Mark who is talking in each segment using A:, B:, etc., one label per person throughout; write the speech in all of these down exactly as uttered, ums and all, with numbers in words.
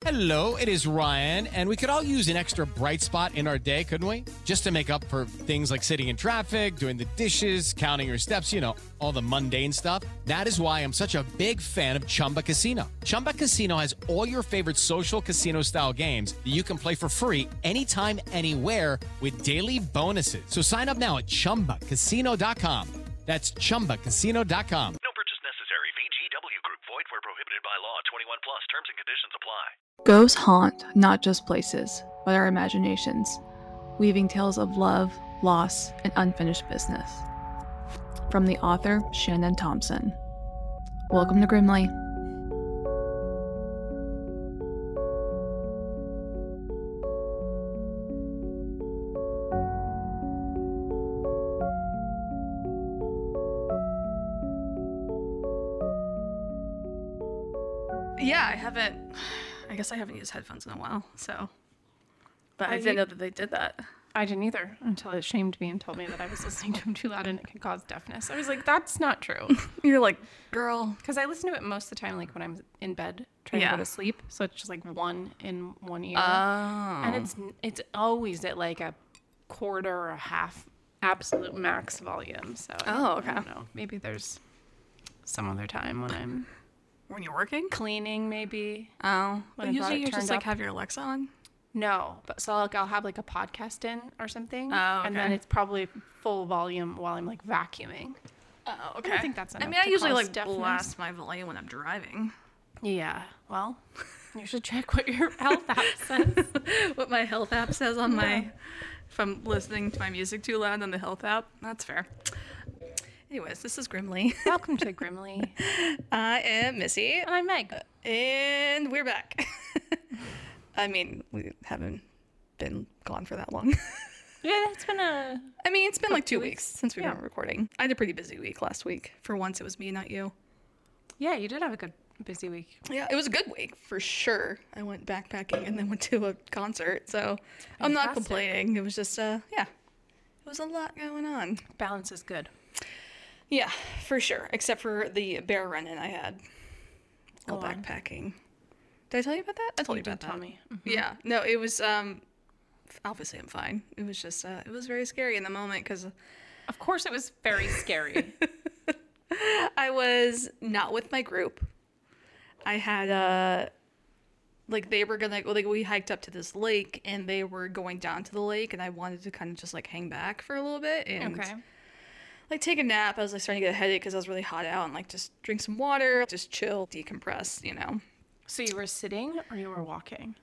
A: Hello, it is Ryan, and we could all use an extra bright spot in our day, couldn't we? Just to make up for things like sitting in traffic, doing the dishes, counting your steps, you know, all the mundane stuff. That is why I'm such a big fan of Chumba Casino. Chumba Casino has all your favorite social casino-style games that you can play for free anytime, anywhere with daily bonuses. So sign up now at chumba casino dot com. That's chumba casino dot com.
B: No purchase necessary. V G W Group. Void where prohibited by law. twenty-one plus. Terms and conditions apply.
C: Ghosts haunt not just places, but our imaginations, weaving tales of love, loss, and unfinished business. From the author, Shannon Thompson. Welcome to Grimly.
D: Yeah, I haven't... I guess I haven't used headphones in a while, so... But I,
E: I
D: didn't know that they did that.
E: I didn't either until it shamed me and told me that I was listening to him too loud and it could cause deafness. I was like, that's not true.
D: You're like, girl...
E: Because I listen to it most of the time, like when I'm in bed trying
D: Yeah.
E: to go to sleep. So it's just like one in one ear.
D: Oh.
E: And it's it's always at like a quarter or a half absolute max volume. So I
D: Oh,
E: don't-
D: okay.
E: I don't know. Maybe there's some other time when I'm
D: When you're working?
E: cleaning, maybe.
D: Oh.
E: When
D: But
E: I've got
D: usually
E: it
D: you just
E: turned
D: like
E: up.
D: have your Alexa on?
E: No, but so like I'll have like a podcast in or something,
D: Oh,
E: and then
D: okay.
E: it's probably full volume while I'm like vacuuming.
D: Oh, okay.
E: I don't think that's
D: I
E: enough
D: mean, I
E: to
D: usually
E: cause
D: like
E: deafness.
D: blast my volume when I'm driving.
E: Yeah, well, you should check what your health app says.
D: What my health app says on my... If I'm listening to my music too loud on the health app. That's fair. Anyways, this is Grimly.
E: Welcome to Grimly.
D: I am Missy.
E: And I'm Meg.
D: And we're back. I mean, we haven't been gone for that long.
E: Yeah, it's been a...
D: I mean, it's been
E: What,
D: like two
E: two
D: weeks
E: weeks?
D: since we
E: Yeah.
D: were recording. I had a pretty busy week last week. For once, it was me, not you.
E: Yeah, you did have a good, busy week.
D: Yeah, it was a good week for sure. I went backpacking and then went to a concert, so I'm not
E: Fantastic.
D: complaining. It was just, uh, yeah, it was a lot going on.
E: Balance is good.
D: Yeah, for sure. Except for the bear run-in I had while
E: Go on.
D: backpacking. Did I tell you about that? I told you,
E: You
D: about
E: did
D: that.
E: tell me. Mhm.
D: Yeah, no, it was. um Obviously, I'm fine. It was just, uh, it was very scary in the moment because
E: Of course it was very scary.
D: I was not with my group. I had uh like they were gonna like we hiked up to this lake and they were going down to the lake and I wanted to kind of just like hang back for a little bit and
E: Okay.
D: like take a nap. I was like starting to get a headache because I was really hot out and like just drink some water, just chill, decompress, you know.
E: So you were sitting or you were walking?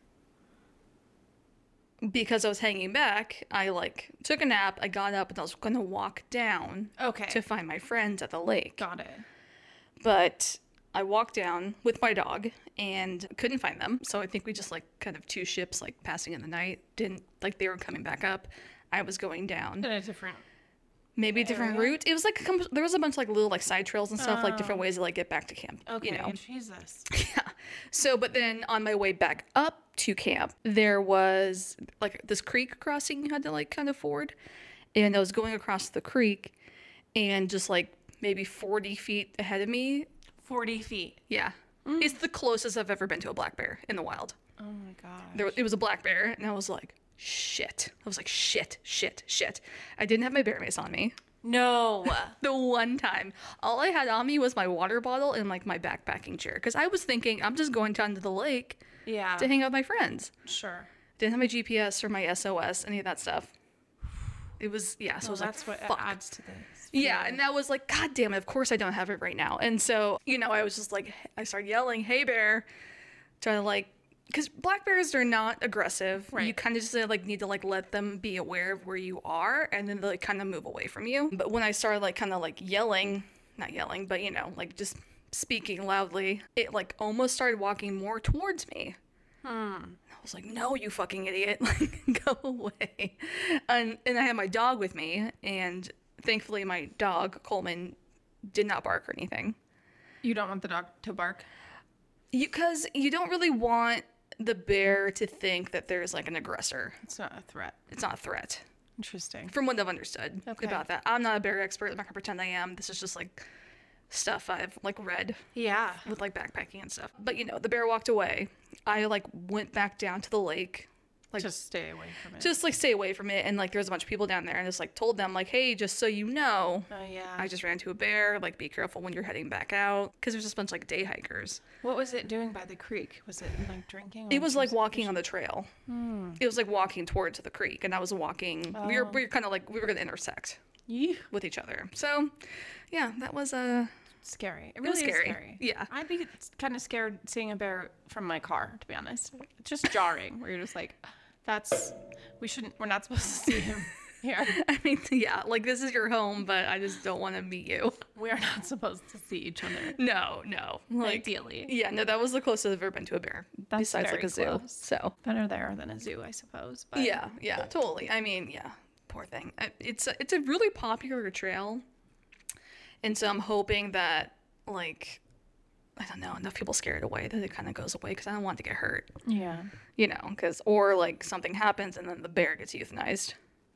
D: Because I was hanging back, I like took a nap. I got up and I was gonna walk down
E: Okay.
D: to find my friends at the lake.
E: Got it.
D: But I walked down with my dog and couldn't find them. So I think we just like kind of two ships like passing in the night. Didn't like they were coming back up. I was going down.
E: In a different...
D: Maybe a different
E: area?
D: route. It was like a com- there was a bunch of like little like side trails and stuff, like different ways to like get back to camp.
E: Okay,
D: You know.
E: Jesus.
D: Yeah. So, but then on my way back up to camp, there was like this creek crossing you had to like kind of ford. And I was going across the creek and just like maybe forty feet ahead of me.
E: forty feet.
D: Yeah. It's the closest I've ever been to a black bear in the wild.
E: Oh my god.
D: There, it was a black bear and I was like, shit. I was like, shit, shit, shit. I didn't have my bear mace on me.
E: No.
D: The one time, all I had on me was my water bottle and like my backpacking chair. Because I was thinking, I'm just going down to the lake
E: Yeah.
D: to hang out with my friends.
E: Sure.
D: Didn't have my G P S or my S O S, any of that stuff. It was, yeah, so I
E: Well,
D: was
E: that's
D: like,
E: what
D: fuck.
E: adds to this.
D: Yeah, and that was like, God damn it, of course I don't have it right now. And so, you know, I was just like, I started yelling, hey bear, trying to like, because black bears are not aggressive.
E: Right.
D: You kind of just like need to like let them be aware of where you are and then they like kind of move away from you. But when I started like kind of like yelling, not yelling, but you know, like just speaking loudly, it like almost started walking more towards me. I was like, no, you fucking idiot. Like, go away. And, and I had my dog with me, and thankfully my dog, Coleman, did not bark or anything.
E: You don't want the dog to bark?
D: Because you, you don't really want the bear to think that there's like an aggressor.
E: It's not a threat.
D: It's not a threat.
E: Interesting.
D: From what I've understood
E: Okay.
D: about that. I'm not a bear expert. I'm not going to pretend I am. This is just like stuff I've like read
E: Yeah.
D: with like backpacking and stuff. But you know, the bear walked away. I like went back down to the lake. Like
E: Just stay away from it.
D: just like stay away from it, and like there's a bunch of people down there, and just like told them like, hey, just so you know,
E: Oh, yeah.
D: I just ran into a bear. Like, be careful when you're heading back out, because there's just a bunch of like day hikers.
E: What was it doing by the creek? Was it like drinking?
D: It
E: or
D: was like
E: just-
D: walking on the trail. It was like walking towards the creek, and I was walking. We were we were kind of like we were gonna intersect
E: Yee.
D: with each other. So, yeah, that was uh,
E: Scary. It
D: was
E: really is
D: scary.
E: scary.
D: Yeah.
E: I'd be kind of scared seeing a bear from my car, to be honest. It's just jarring, where you're just like, that's, we shouldn't, we're not supposed to see him here.
D: I mean, yeah, like this is your home, but I just don't want to meet you.
E: We are not supposed to see each other.
D: No, no, like
E: Ideally.
D: yeah, no, that was the closest I've ever been to a bear.
E: That's
D: besides like
E: very
D: a zoo.
E: close.
D: So
E: Better there than a zoo, I suppose. But
D: yeah, yeah, totally. I mean, yeah, poor thing. I- It's a, it's a really popular trail, and so I'm hoping that like I don't know enough people scare it away that it kind of goes away, because I don't want it to get hurt.
E: Yeah.
D: You know, because or like something happens and then the bear gets euthanized,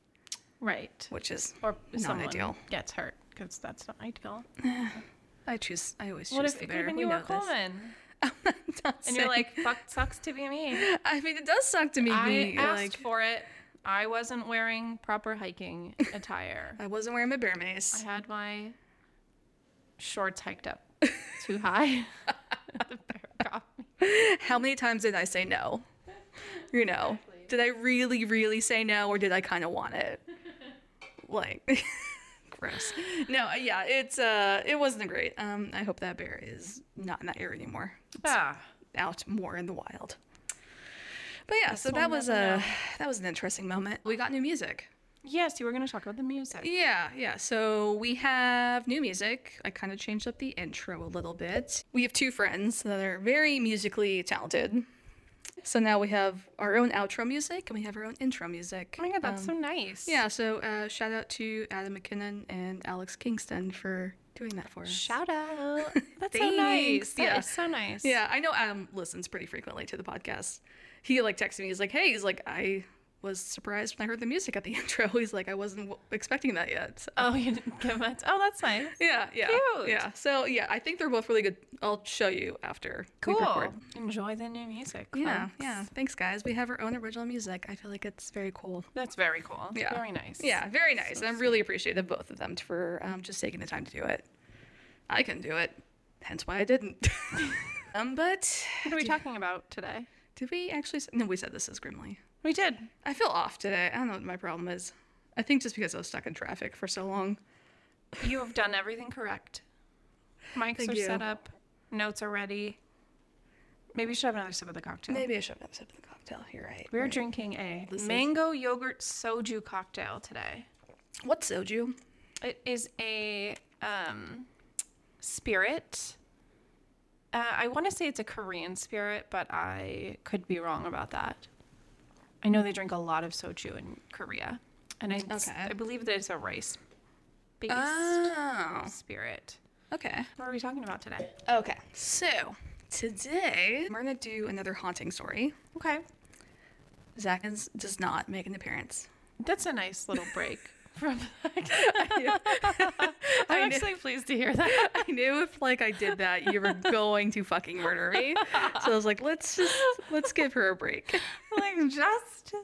E: Right.
D: which is
E: Or
D: not
E: someone
D: ideal.
E: gets hurt, because that's not ideal.
D: I choose. I always choose
E: What if
D: the
E: it
D: bear.
E: given
D: We
E: you
D: know
E: a
D: this.
E: Coleman?
D: Not
E: And you're
D: saying-
E: like, fuck, sucks to be me.
D: I mean, it does suck to me.
E: I
D: being,
E: asked
D: like,
E: for it. I wasn't wearing proper hiking attire.
D: I wasn't wearing my bear mace.
E: I had my shorts hiked up too high. The bear got me.
D: How many times did I say no? You know, did I really, really say no, or did I kind of want it? Like, gross. No, uh, yeah, it's uh, it wasn't great. Um, I hope that bear is not in that area anymore. It's
E: Ah,
D: out more in the wild. But yeah, so
E: we'll
D: that was
E: never
D: a
E: know.
D: that was an interesting moment. We got new music.
E: yes, you were going to talk about the music.
D: Yeah, yeah. So we have new music. I kind of changed up the intro a little bit. We have two friends that are very musically talented. So now we have our own outro music and we have our own intro music.
E: Oh my god, that's
D: Um,
E: so nice.
D: Yeah, so uh, shout out to Adam McKinnon and Alex Kingston for doing that for us.
E: Shout out. That's so nice.
D: Thanks.
E: That
D: Yeah.
E: is so nice.
D: Yeah, I know Adam listens pretty frequently to the podcast. He like texted me. He's like, "Hey," he's like, "I was surprised when I heard the music at the intro." He's like, "I wasn't w- expecting that yet." So,
E: Oh, you didn't give it. Oh, that's nice.
D: yeah, yeah,
E: Cute.
D: yeah. So yeah, I think they're both really good. I'll show you after. we
E: Cool.
D: record.
E: Enjoy the new music.
D: Yeah,
E: folks.
D: yeah. Thanks, guys. We have our own original music. I feel like it's very cool.
E: That's very cool.
D: Yeah.
E: Very nice.
D: Yeah, very nice. and I'm really appreciative of both of them for um, just taking the time to do it. I couldn't do it, hence why I didn't. um, but
E: What are we talking about today?
D: did we actually? s- No, we said this is Grimly.
E: We did.
D: I feel off today. I don't know what my problem is. I think just because I was stuck in traffic for so long.
E: You have done everything correct. Mics
D: Thank
E: are
D: you.
E: set up. Notes are ready. Maybe you should have another sip of the cocktail.
D: Maybe I should have sipped the cocktail. You're right.
E: We're
D: right.
E: drinking a
D: This is-
E: mango yogurt soju cocktail today.
D: What's soju?
E: It is a um, spirit. Uh, I want to say it's a Korean spirit, but I could be wrong about that. I know they drink a lot of soju in Korea, and I,
D: Okay.
E: I believe that it's a rice-based
D: Oh,
E: spirit.
D: okay.
E: What are we talking about today?
D: Okay. So today we're gonna do another haunting story.
E: Okay,
D: Zach is, does not make an appearance.
E: that's a nice little break from.
D: I
E: I'm
D: knew-
E: actually pleased to hear that.
D: I knew if like I did that, you were going to fucking murder me. So I was like, let's just let's give her a break.
E: Like, just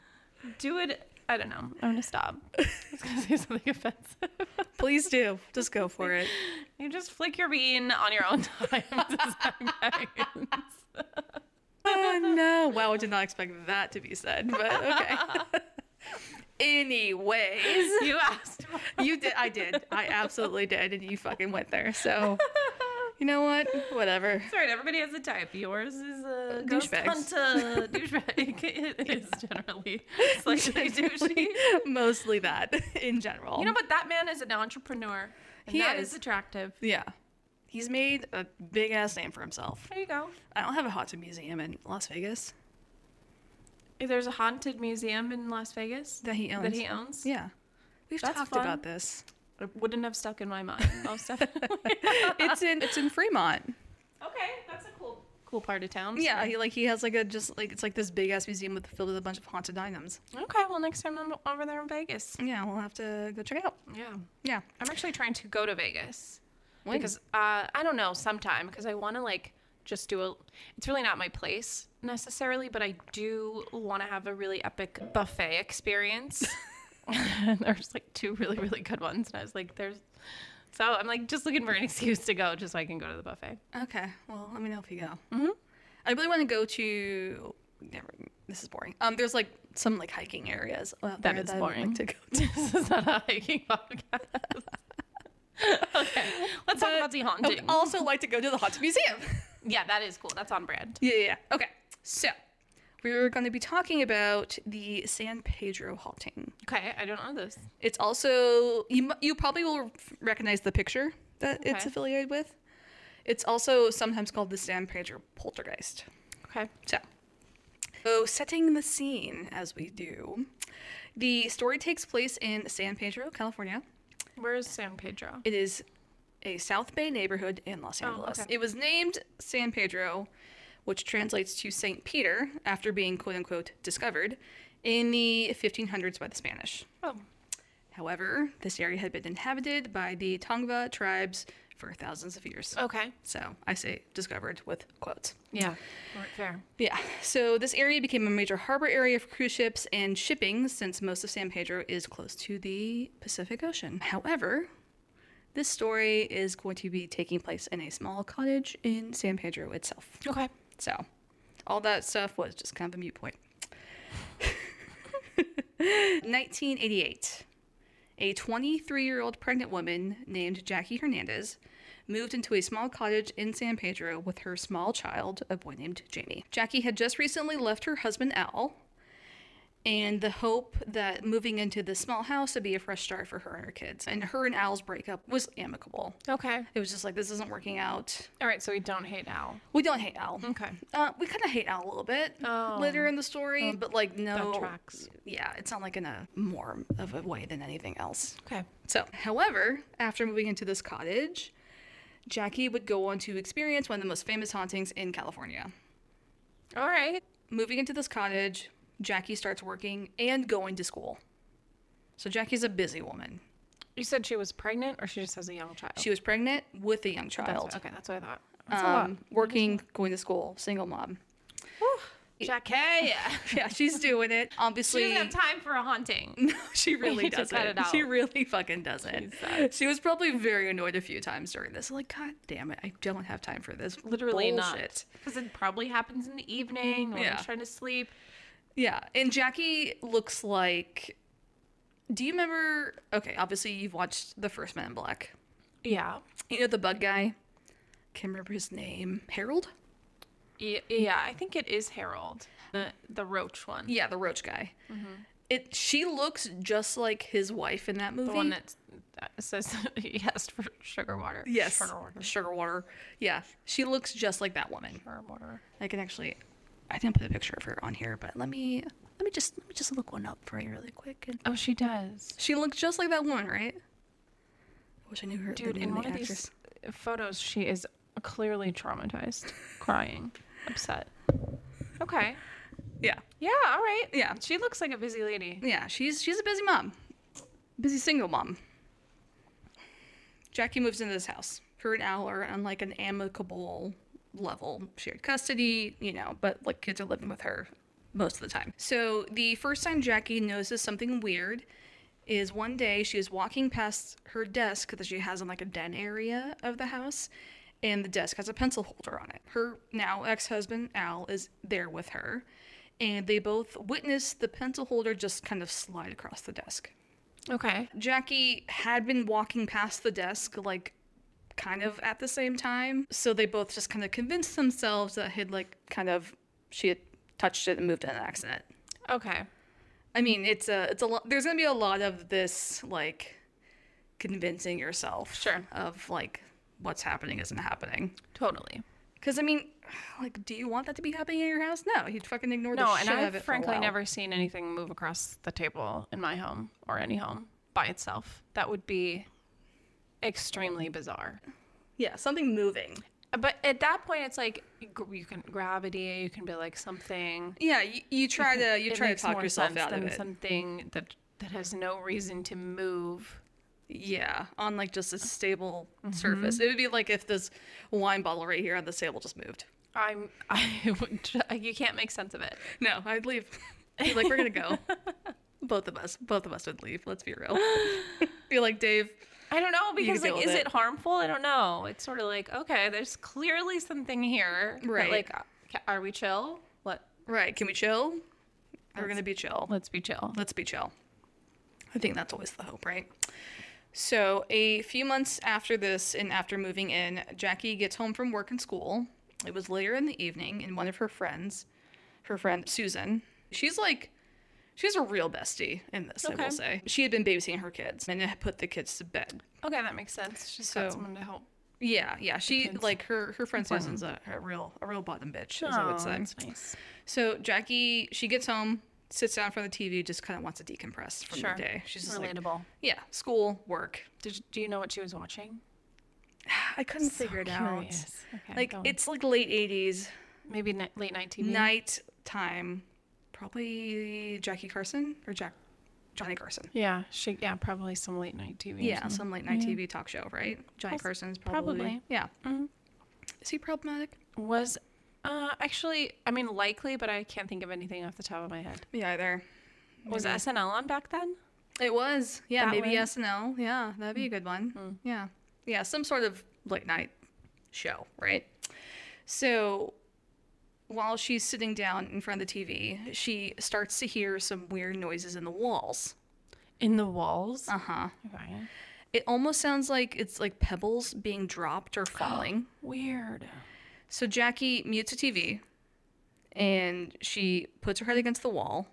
E: do it. I don't know. I'm gonna stop. I was gonna say something offensive.
D: Please do. Just go for it.
E: You just flick your bean on your own time.
D: Oh no! Wow, I did not expect that to be said, but okay. Anyways,
E: You asked. for-
D: you did. I did. I absolutely did, and you fucking went there. So, you know what? Whatever.
E: It's all right. Everybody has a type. Yours is a ghost
D: Douchebags.
E: hunter. Douchebag. It is generally slightly douchey.
D: Mostly that in general.
E: You know, but that man is an entrepreneur. And
D: He
E: that
D: is.
E: is attractive.
D: Yeah, he's made a big ass name for himself.
E: There you go.
D: I don't have a haunted museum in Las Vegas
E: There's a haunted museum in Las Vegas
D: that he owns.
E: that he owns.
D: Yeah, we've
E: That's
D: talked
E: fun.
D: about this.
E: It wouldn't have stuck in my mind. Most definitely.
D: It's in it's in Fremont.
E: Okay, that's a cool cool part of town.
D: Yeah,
E: so-
D: he like he has like a just like it's like this big ass museum with filled with a bunch of haunted items.
E: Okay, well next time I'm over there in Vegas.
D: Yeah, we'll have to go check it out.
E: Yeah.
D: Yeah.
E: I'm actually trying to go to Vegas
D: When?
E: Because uh, I don't know, sometime because I want to like just do a. It's really not my place necessarily, but I do want to have a really epic buffet experience. And there's like two really really good ones, and I was like, there's. So I'm like just looking for an excuse to go, just so I can go to the buffet.
D: Okay. Well, let me know if you go. Mm-hmm. I really want to go to. Never. This is boring. Um, there's like some like hiking areas out
E: That
D: there
E: is
D: that I
E: boring.
D: would like to go to.
E: This is not a hiking podcast. Okay, let's talk about the
D: I
E: haunting.
D: would also like to go to the Haunted Museum.
E: Yeah, that is cool. That's on brand.
D: Yeah, yeah, yeah. Okay. So, we're going to be talking about the San Pedro haunting.
E: Okay, I don't know this.
D: It's also you. mu- You probably will recognize the picture that it's
E: Okay.
D: affiliated with. It's also sometimes called the San Pedro poltergeist.
E: Okay.
D: So, so setting the scene as we do, the story takes place in San Pedro, California.
E: Where is San Pedro?
D: It is a South Bay neighborhood in Los
E: Oh,
D: Angeles.
E: okay.
D: It was named San Pedro, which translates to Saint Peter, after being quote unquote discovered in the fifteen hundreds by the Spanish.
E: Oh,
D: However, this area had been inhabited by the Tongva tribes for thousands of years.
E: okay.
D: So I say discovered with quotes.
E: Yeah, right, fair.
D: Yeah, so this area became a major harbor area for cruise ships and shipping since most of San Pedro is close to the Pacific Ocean. However, this story is going to be taking place in a small cottage in San Pedro itself.
E: Okay.
D: So, all that stuff was just kind of a mute point. nineteen eighty-eight. A twenty-three-year-old pregnant woman named Jackie Hernandez moved into a small cottage in San Pedro with her small child, a boy named Jamie. Jackie had just recently left her husband, Al, and the hope that moving into this small house would be a fresh start for her and her kids. And her and Al's breakup was amicable.
E: Okay.
D: It was just like, this isn't working out.
E: All right, so we don't hate Al.
D: We don't hate Al.
E: Okay.
D: Uh, we kind of hate Al a little bit
E: Oh.
D: later in the story, but like no.
E: That tracks.
D: Yeah, it's not like in a more of a way than anything else.
E: Okay.
D: So, however, after moving into this cottage, Jackie would go on to experience one of the most famous hauntings in California.
E: All right.
D: Moving into this cottage, Jackie starts working and going to school. So Jackie's a busy woman.
E: You said she was pregnant, or she just has a young child?
D: She was pregnant with a young
E: That's
D: child.
E: what, okay, that's what I thought. That's a lot.
D: Um, working, going to school, single mom.
E: Jackie.
D: Yeah, she's doing it. Obviously,
E: She doesn't have time for a haunting.
D: No, she really
E: need to cut
D: doesn't.
E: it out.
D: She really fucking doesn't.
E: Jesus.
D: She was probably very annoyed a few times during this. Like, God damn it, I don't have time for this.
E: Literally
D: bullshit.
E: not. Because it probably happens in the evening when
D: Yeah.
E: I'm trying to sleep.
D: Yeah, and Jackie looks like. Do you remember? Okay, obviously you've watched the first Men in Black.
E: Yeah.
D: You know the bug guy? Can't remember his name. Harold?
E: Yeah, yeah, I think it is Harold, the the roach one.
D: Yeah, the roach guy. It. She looks just like his wife in that movie.
E: The one that that says yes for sugar water.
D: Yes.
E: Sugar water.
D: Sugar water. Yeah, she looks just like that woman.
E: Sugar water.
D: I can actually. I didn't put a picture of her on here, but let me let me just let me just look one up for you really quick. And
E: Oh, she does.
D: she looks just like that woman, right? I wish I knew her. the
E: Dude,
D: name
E: in
D: of
E: one
D: the
E: of
D: actress.
E: these photos, she is clearly traumatized, crying, upset. Okay.
D: Yeah,
E: Yeah, all right.
D: Yeah.
E: She looks like a busy lady.
D: yeah. She's she's a busy mom, busy single mom. Jackie moves into this house. Her and Al are on like an amicable level, shared custody, you know, but like kids are living with her most of the time. So the first time Jackie notices something weird is one day she is walking past her desk that she has in like a den area of the house, and the desk has a pencil holder on it. Her now ex-husband Al is there with her, and they both witness the pencil holder just kind of slide across the desk.
E: Okay.
D: Jackie had been walking past the desk like kind of at the same time, so they both just kind of convinced themselves that had like kind of she had touched it and moved in an accident.
E: Okay.
D: I mean, it's a it's a lot. There's gonna be a lot of this like convincing yourself,
E: Sure.
D: of like what's happening isn't happening.
E: Totally.
D: Because I mean, like, do you want that to be happening in your house? No, you'd fucking ignore the
E: No,
D: shit
E: and
D: out of
E: I've
D: it for a
E: frankly
D: while.
E: never seen anything move across the table in my home or any home by itself. That would be extremely bizarre.
D: Yeah, something moving.
E: But at that point, it's like gr- you can gravity. You can be like something.
D: Yeah, you, you try to you
E: It
D: try to
E: makes
D: talk
E: more
D: yourself
E: sense
D: out of
E: than
D: it.
E: something that that has no reason to move
D: Yeah, on like just a stable surface. It would be like if this wine bottle right here on this table just moved.
E: I'm. I would. You can't make sense of it.
D: No, I'd leave. Be like, we're gonna go. Both of us. Both of us would leave. Let's be real. Be like, Dave.
E: I don't know because
D: deal
E: like,
D: with
E: is
D: it.
E: it harmful? I don't know. It's sort of like, okay, there's clearly something here. but,
D: Right.
E: like, uh, are we chill? What?
D: Right? Can we chill? We're gonna be chill.
E: Let's be chill.
D: Let's be chill. I think that's always the hope, right? So a few months after this and after moving in, Jackie gets home from work and school. It was later in the evening, and one of her friends, her friend Susan, she's like, she's a real bestie in this, I
E: Okay.
D: will say. She had been babysitting her kids and had put the kids to bed.
E: Okay, that makes sense. She's
D: So-
E: got someone to help.
D: Yeah, yeah. She,
E: kids.
D: like, her, her friend Susan's a, a real, a real bottom bitch, as I
E: Oh,
D: would say.
E: that's nice.
D: So Jackie, she gets home, sits down in front of the T V, just kind of wants to decompress from
E: Sure.
D: the day. She's just like,
E: Relatable.
D: yeah, school, work.
E: Did you, do you know what she was watching?
D: I couldn't figure it out.
E: Curious. Okay,
D: Like
E: go on.
D: it's like late eighties,
E: maybe ni- late night T V.
D: night time. Probably Jackie Carson or Jack Johnny Carson.
E: Yeah, she. Yeah, probably some late night T V. or
D: Yeah,
E: something.
D: some late night T V talk show, right? Johnny
E: Poss-
D: Carson's probably.
E: probably.
D: Yeah.
E: Mhm.
D: Is he problematic?
E: Was uh actually, I mean, likely, but I can't think of anything off the top of my head.
D: Me either.
E: Was
D: Maybe.
E: S N L on back then?
D: It was. Yeah,
E: That
D: maybe
E: one?
D: S N L. Yeah, that'd be a good one. Yeah. Yeah, some sort of late night show, right? So while she's sitting down in front of the T V, she starts to hear some weird noises in the walls.
E: In the walls.
D: Uh-huh.
E: Okay.
D: It almost sounds like it's like pebbles being dropped or falling.
E: Weird.
D: So Jackie mutes the T V and she puts her head against the wall,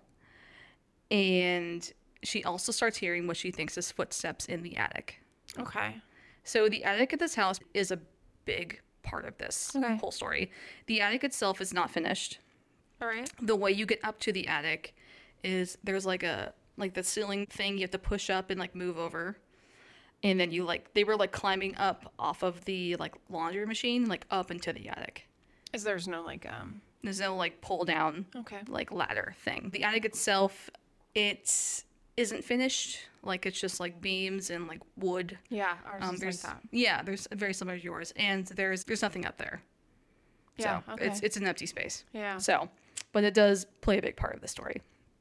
D: and she also starts hearing what she thinks is footsteps in the attic.
E: Okay.
D: So the attic at this house is a big part of this
E: Okay.
D: whole story. The attic itself is not finished.
E: All right.
D: The way you get up to the attic is there's like a like the ceiling thing you have to push up and like move over. And then you like they were like climbing up off of the like laundry machine like up into the attic.
E: Is there's no like um.
D: There's no like pull down
E: Okay.
D: like ladder thing. The attic itself, it isn't finished. Like it's just like beams and like wood.
E: Yeah, ours
D: Um,
E: is
D: there's
E: like that.
D: yeah, there's very similar to yours, and there's there's nothing up there.
E: Yeah.
D: So
E: Okay.
D: it's it's an empty space.
E: yeah.
D: So, but it does play a big part of the story.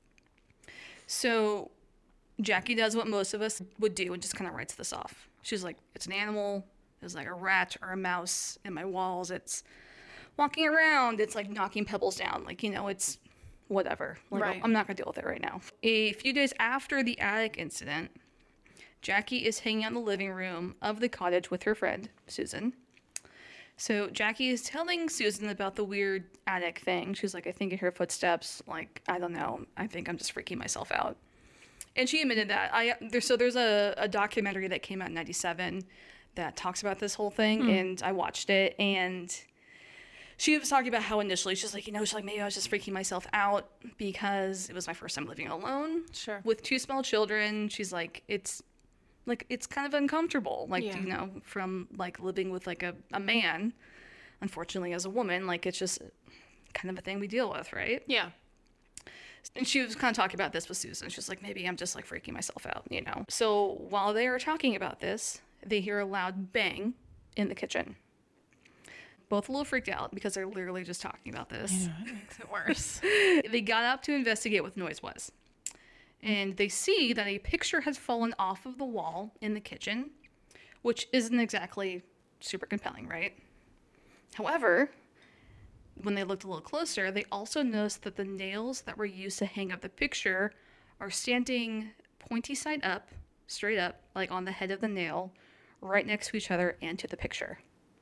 D: So, Jackie does what most of us would do and just kind of writes this off. She's like, it's an animal. It's like a rat or a mouse in my walls. It's walking around. It's like knocking pebbles down. Like, you know, it's whatever. Like,
E: Right.
D: I'm not going to deal with it right now. A few days after the attic incident, Jackie is hanging out in the living room of the cottage with her friend, Susan. So Jackie is telling Susan about the weird attic thing. She's like, I think I hear footsteps. Like, I don't know. I think I'm just freaking myself out. And she admitted that. I there, so there's a, a documentary that came out in ninety-seven that talks about this whole thing, and I watched it, and she was talking about how initially she's like, you know, she's like, maybe I was just freaking myself out because it was my first time living alone
E: Sure.
D: with two small children. She's like, it's like it's kind of uncomfortable, like
E: Yeah.
D: you know, from like living with like a, a man. Unfortunately, as a woman, like it's just kind of a thing we deal with, right?
E: Yeah.
D: And she was kind of talking about this with Susan. She's like, maybe I'm just like freaking myself out, you know? So while they are talking about this, they hear a loud bang in the kitchen. Both a little freaked out because they're literally just talking about this.
E: Yeah, it makes it worse.
D: They got up to investigate what the noise was. And they see that a picture has fallen off of the wall in the kitchen, which isn't exactly super compelling, right? However, when they looked a little closer, they also noticed that the nails that were used to hang up the picture are standing pointy side up, straight up, like on the head of the nail, right next to each other and to the picture.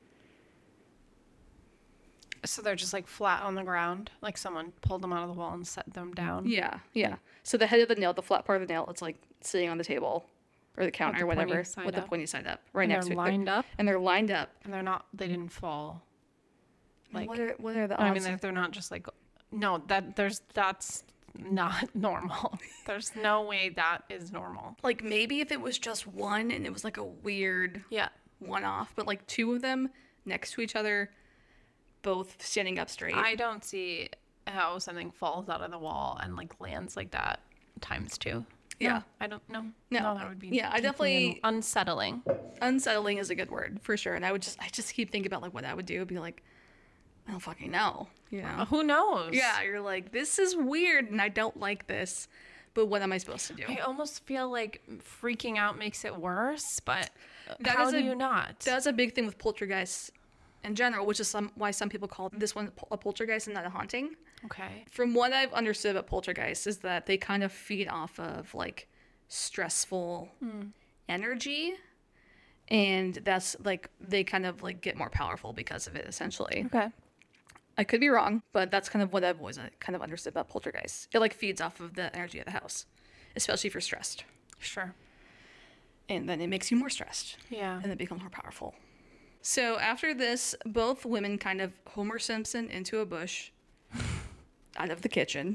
E: So they're just like flat on the ground, like someone pulled them out of the wall and set them down.
D: Yeah, yeah. So the head of the nail, the flat part of the nail, it's like sitting on the table or the counter
E: the
D: or whatever,
E: pointy side
D: with the
E: up.
D: pointy side up, right
E: And
D: next
E: they're
D: to it.
E: lined up,
D: And they're lined up.
E: and they're not. They didn't fall. Like
D: what are what are the
E: I
D: odds?
E: mean, they're, they're not just like. No, that there's that's not normal. There's no way that is normal.
D: like maybe if it was just one and it was like a weird
E: Yeah.
D: one off, but like two of them next to each other, both standing up straight.
E: I don't see how something falls out of the wall and like lands like that times two.
D: Yeah.
E: No, I don't know.
D: No.
E: No, that would be
D: Yeah, I
E: deeply
D: definitely-
E: un- unsettling.
D: Unsettling is a good word for sure. And I would just, I just keep thinking about like what I would do. I'd be like, I don't fucking know. You know?
E: Who knows?
D: Yeah, you're like, this is weird and I don't like this, but what am I supposed to do?
E: I almost feel like freaking out makes it worse, but
D: That
E: how
D: is
E: do
D: a-
E: you not?
D: That's a big thing with poltergeists in general, which is some why some people call this one a poltergeist and not a haunting.
E: Okay.
D: From what I've understood about poltergeists is that they kind of feed off of like stressful energy, and that's like they kind of like get more powerful because of it essentially.
E: Okay.
D: I could be wrong, but that's kind of what I've always uh, kind of understood about poltergeists. It like feeds off of the energy of the house, especially if you're stressed.
E: Sure.
D: And then it makes you more stressed.
E: Yeah.
D: And it becomes more powerful. So after this, both women kind of Homer Simpson into a bush out of the kitchen.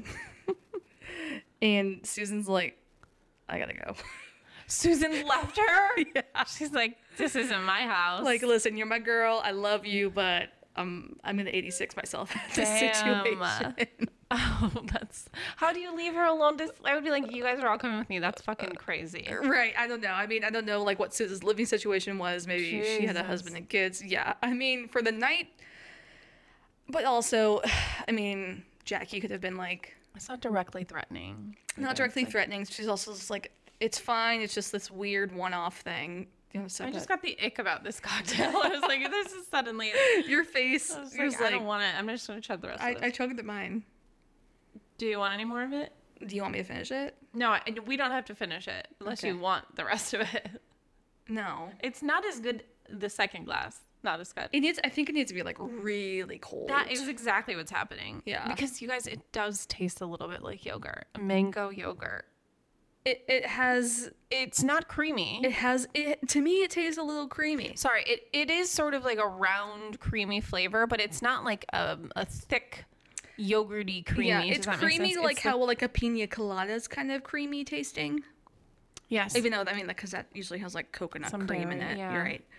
D: And Susan's like, I gotta go.
E: Susan left her? Yeah. She's like, this isn't my house.
D: Like, listen, you're my girl. I love you, but um, I'm gonna eighty-six myself at this
E: Damn.
D: situation.
E: Oh, that's... How do you leave her alone? To... I would be like, you guys are all coming with me. That's fucking crazy.
D: Right. I don't know. I mean, I don't know like what Susan's living situation was. Maybe she had a
E: Jesus.
D: husband and kids. Yeah. I mean, for the night. But also, I mean, Jackie could have been like,
E: It's not directly threatening.
D: not directly threatening. She's also just like, it's fine. It's just this weird one-off thing. You know, so
E: I just
D: that-
E: got the ick about this cocktail. I was like, this is suddenly...
D: your face.
E: I was
D: You're
E: like,
D: just
E: I
D: like,
E: don't want it. I'm just going to chug the rest
D: I,
E: of
D: I
E: this.
D: chugged mine.
E: Do you want any more of it?
D: Do you want me to finish it?
E: No, I, we don't have to finish it unless
D: Okay.
E: you want the rest of it.
D: No.
E: It's not as good the second glass. Not as good.
D: It needs. I think it needs to be like really cold.
E: That is exactly what's happening.
D: Yeah.
E: Because you guys, it does taste a little bit like yogurt. Mango yogurt.
D: It. It has.
E: It's not creamy.
D: It has. It to me. It tastes a little creamy.
E: Sorry, it, it is sort of like a round, creamy flavor, but it's not like a, a thick, yogurty creamy.
D: Yeah,
E: Does
D: it's
E: that make
D: creamy
E: sense?
D: like
E: It's
D: how like a pina colada is kind of creamy tasting.
E: Yes.
D: Even though I mean, because that usually has like coconut
E: Some
D: cream in
E: dairy,
D: it.
E: yeah.
D: You're right.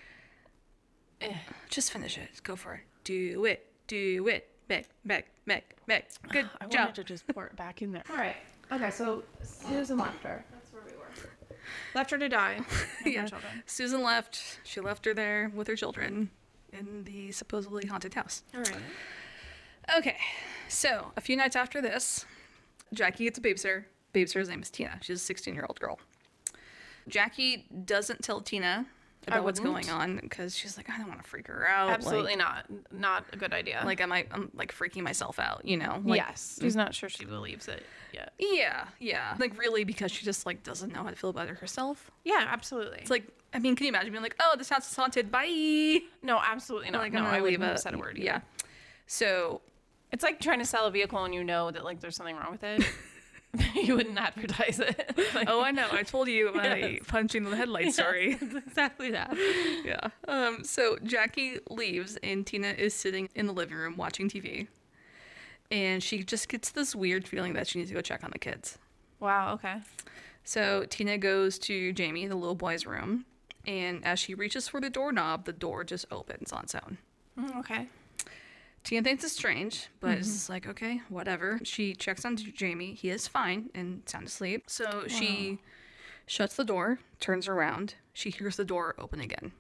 D: Just finish it. Go for it. Do it. Do it. Meg. Meg. Meg. Meg. Good
E: I
D: job.
E: wanted to just pour it back in there. All right. Okay, so Susan left her. That's where we were. Left her to die. with her
D: Yeah.
E: children.
D: Susan left. She left her there with her children in the supposedly haunted house.
E: All right.
D: Okay, so a few nights after this, Jackie gets a babysitter. Babysitter's name is Tina. She's a sixteen-year-old girl. Jackie doesn't tell Tina about what's
E: wouldn't.
D: going on because she's like, I don't want to freak her out.
E: Absolutely
D: Like,
E: not. Not a good idea.
D: like, am I? I'm like freaking myself out, you know? Like,
E: yes. She's not sure she believes it yet.
D: Yeah, yeah. Like really, because she just like doesn't know how to feel about it herself.
E: Yeah, absolutely.
D: It's like, I mean, can you imagine being like, oh, this house is haunted. Bye.
E: no, absolutely not.
D: Like,
E: no,
D: I'm gonna
E: I
D: leave
E: wouldn't have
D: it.
E: said a word either.
D: Yeah. So
E: It's like trying to sell a vehicle and you know that like there's something wrong with it. You wouldn't advertise it. Like,
D: oh, I know. I told you my
E: Yes.
D: punching the headlight story.
E: it's exactly that.
D: Yeah. Um. So Jackie leaves, and Tina is sitting in the living room watching T V, and she just gets this weird feeling that she needs to go check on the kids.
E: Wow. Okay.
D: So Tina goes to Jamie, the little boy's room, and as she reaches for the doorknob, the door just opens on its own.
E: Mm, okay.
D: Tina thinks it's strange, but it's just like, okay, whatever. She checks on Jamie. He is fine and sound asleep. So she shuts the door, turns around. She hears the door open again.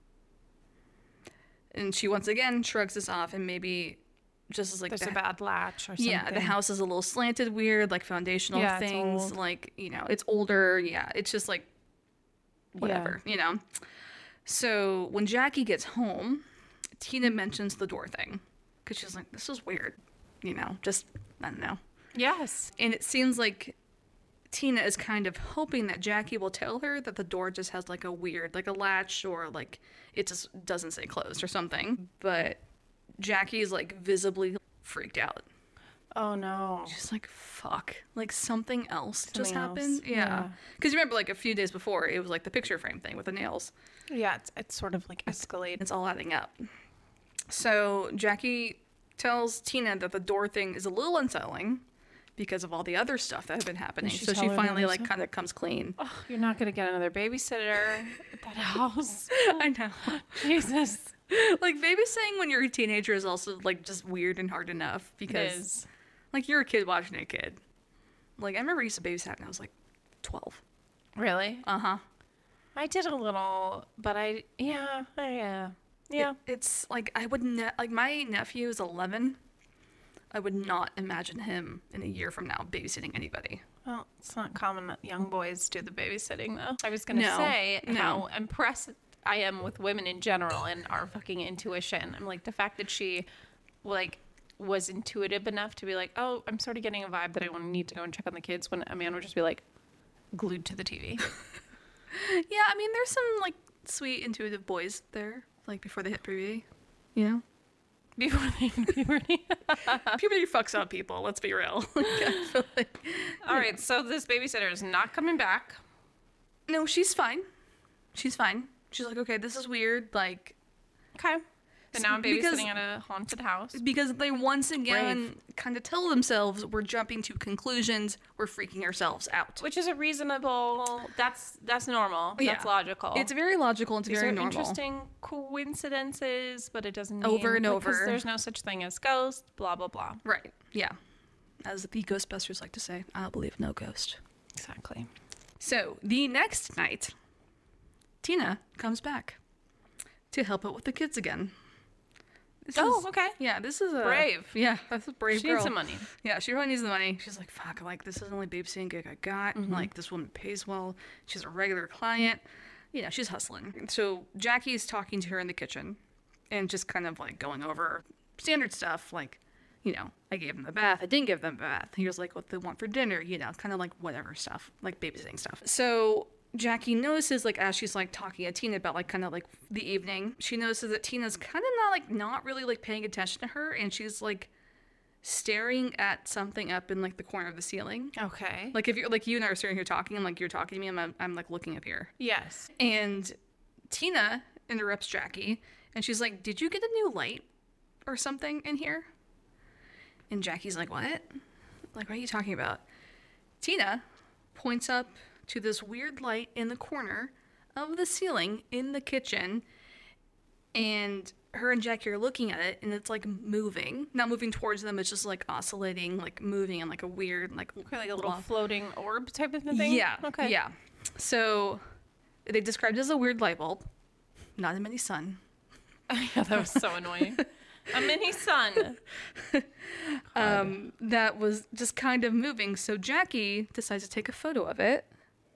D: And she once again shrugs this off and maybe just as like
E: There's
D: the,
E: a bad latch or something.
D: yeah, the house is a little slanted weird, like foundational
E: Yeah, it's
D: things.
E: old.
D: Like, you know, it's older. Yeah, it's just like whatever, you know. So when Jackie gets home, Tina mentions the door thing. Because she's like, this is weird. You know, just, I don't know.
E: Yes.
D: And it seems like Tina is kind of hoping that Jackie will tell her that the door just has like a weird, like a latch or like it just doesn't say closed or something. But Jackie is like visibly freaked out.
E: Oh no.
D: She's like, fuck. Like something else just
E: Something else.
D: happened. Yeah.
E: Yeah.
D: Because you remember like a few days before, it was like the picture frame thing with the nails.
E: Yeah, it's, it's sort of like escalated.
D: It's all adding up. So Jackie tells Tina that the door thing is a little unsettling because of all the other stuff that had been happening.
E: she
D: So
E: tell
D: she
E: her the
D: finally
E: other
D: like
E: stuff?
D: kind of comes clean.
E: Oh, you're not gonna get another babysitter at that house.
D: I know.
E: Jesus.
D: Like babysitting when you're a teenager is also like just weird and hard enough
E: It
D: because
E: is.
D: like you're a kid watching a kid. Like I remember I used to babysit and I was like, twelve.
E: Really?
D: Uh-huh.
E: I did a little, but I, yeah, I, yeah. Yeah.
D: It, it's like, I would, ne- like, my nephew is eleven. I would not imagine him in a year from now babysitting anybody.
E: Well, it's not common that young boys do the babysitting, though. I was going to
D: No,
E: say
D: no.
E: how impressed I am with women in general and our fucking intuition. I'm like, the fact that she, like, was intuitive enough to be like, oh, I'm sort of getting a vibe that I want to need to go and check on the kids, when a man would just be like glued to the T V.
D: Yeah, I mean, there's some, like, sweet, intuitive boys there, like, before they hit puberty, you know?
E: Before they hit puberty.
D: Puberty fucks up people, let's be real. Like, I feel like,
E: All right, so this babysitter is not coming back.
D: no, she's fine. She's fine. She's like, okay, this is weird, like,
E: Okay. But now I'm
D: Because-
E: babysitting at a haunted house.
D: because they once again kind of tell themselves we're jumping to conclusions, we're freaking ourselves out.
E: Which is a reasonable, that's that's normal.
D: Yeah.
E: That's logical.
D: It's very logical, it's
E: These
D: very
E: are
D: normal.
E: interesting coincidences, but it doesn't mean
D: Over and
E: because
D: over.
E: there's no such thing as ghosts, blah blah blah.
D: Right, yeah. As the Ghostbusters like to say, I believe no ghost.
E: Exactly.
D: So, the next night, Tina comes back to help out with the kids again. This
E: Oh,
D: is-
E: okay.
D: Yeah, this is a...
E: Brave.
D: Yeah, that's a brave
E: She
D: girl.
E: needs some money.
D: Yeah, she really needs the money. She's like, fuck, like, this is the only babysitting gig I got.
E: Mm-hmm.
D: Like, this woman pays well. She's a regular client. You know, she's hustling. So Jackie's talking to her in the kitchen and just kind of, like, going over standard stuff. Like, you know, I gave them the bath. I didn't give them a bath. Here's, like, what they want for dinner. You know, kind of, like, whatever stuff. Like, babysitting stuff. So Jackie notices, like, as she's, like, talking to Tina about, like, kind of, like, the evening, she notices that Tina's kind of not, like, not really, like, paying attention to her. And she's, like, staring at something up in, like, the corner of the ceiling.
E: Okay.
D: Like, if you're, like, you and I are sitting here talking, and, like, you're talking to me, and I'm, I'm, like, looking up here.
E: Yes.
D: And Tina interrupts Jackie, and she's like, did you get a new light or something in here? And Jackie's like, what? Like, what are you talking about? Tina points up to this weird light in the corner of the ceiling in the kitchen, and her and Jackie are looking at it, and it's, like, moving. Not moving towards them, it's just, like, oscillating, like, moving in, like, a weird, like...
E: Okay, like a little
D: lo-
E: floating orb type of thing?
D: Yeah.
E: Okay.
D: Yeah. So they described it as a weird light bulb, not a mini sun.
E: Yeah, that was so annoying. A mini sun.
D: Um, that was just kind of moving. So Jackie decides to take a photo of it,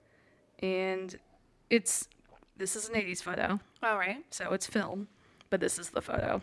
D: and it's this is an eighties photo,
E: All right.
D: so it's film, but this is the photo.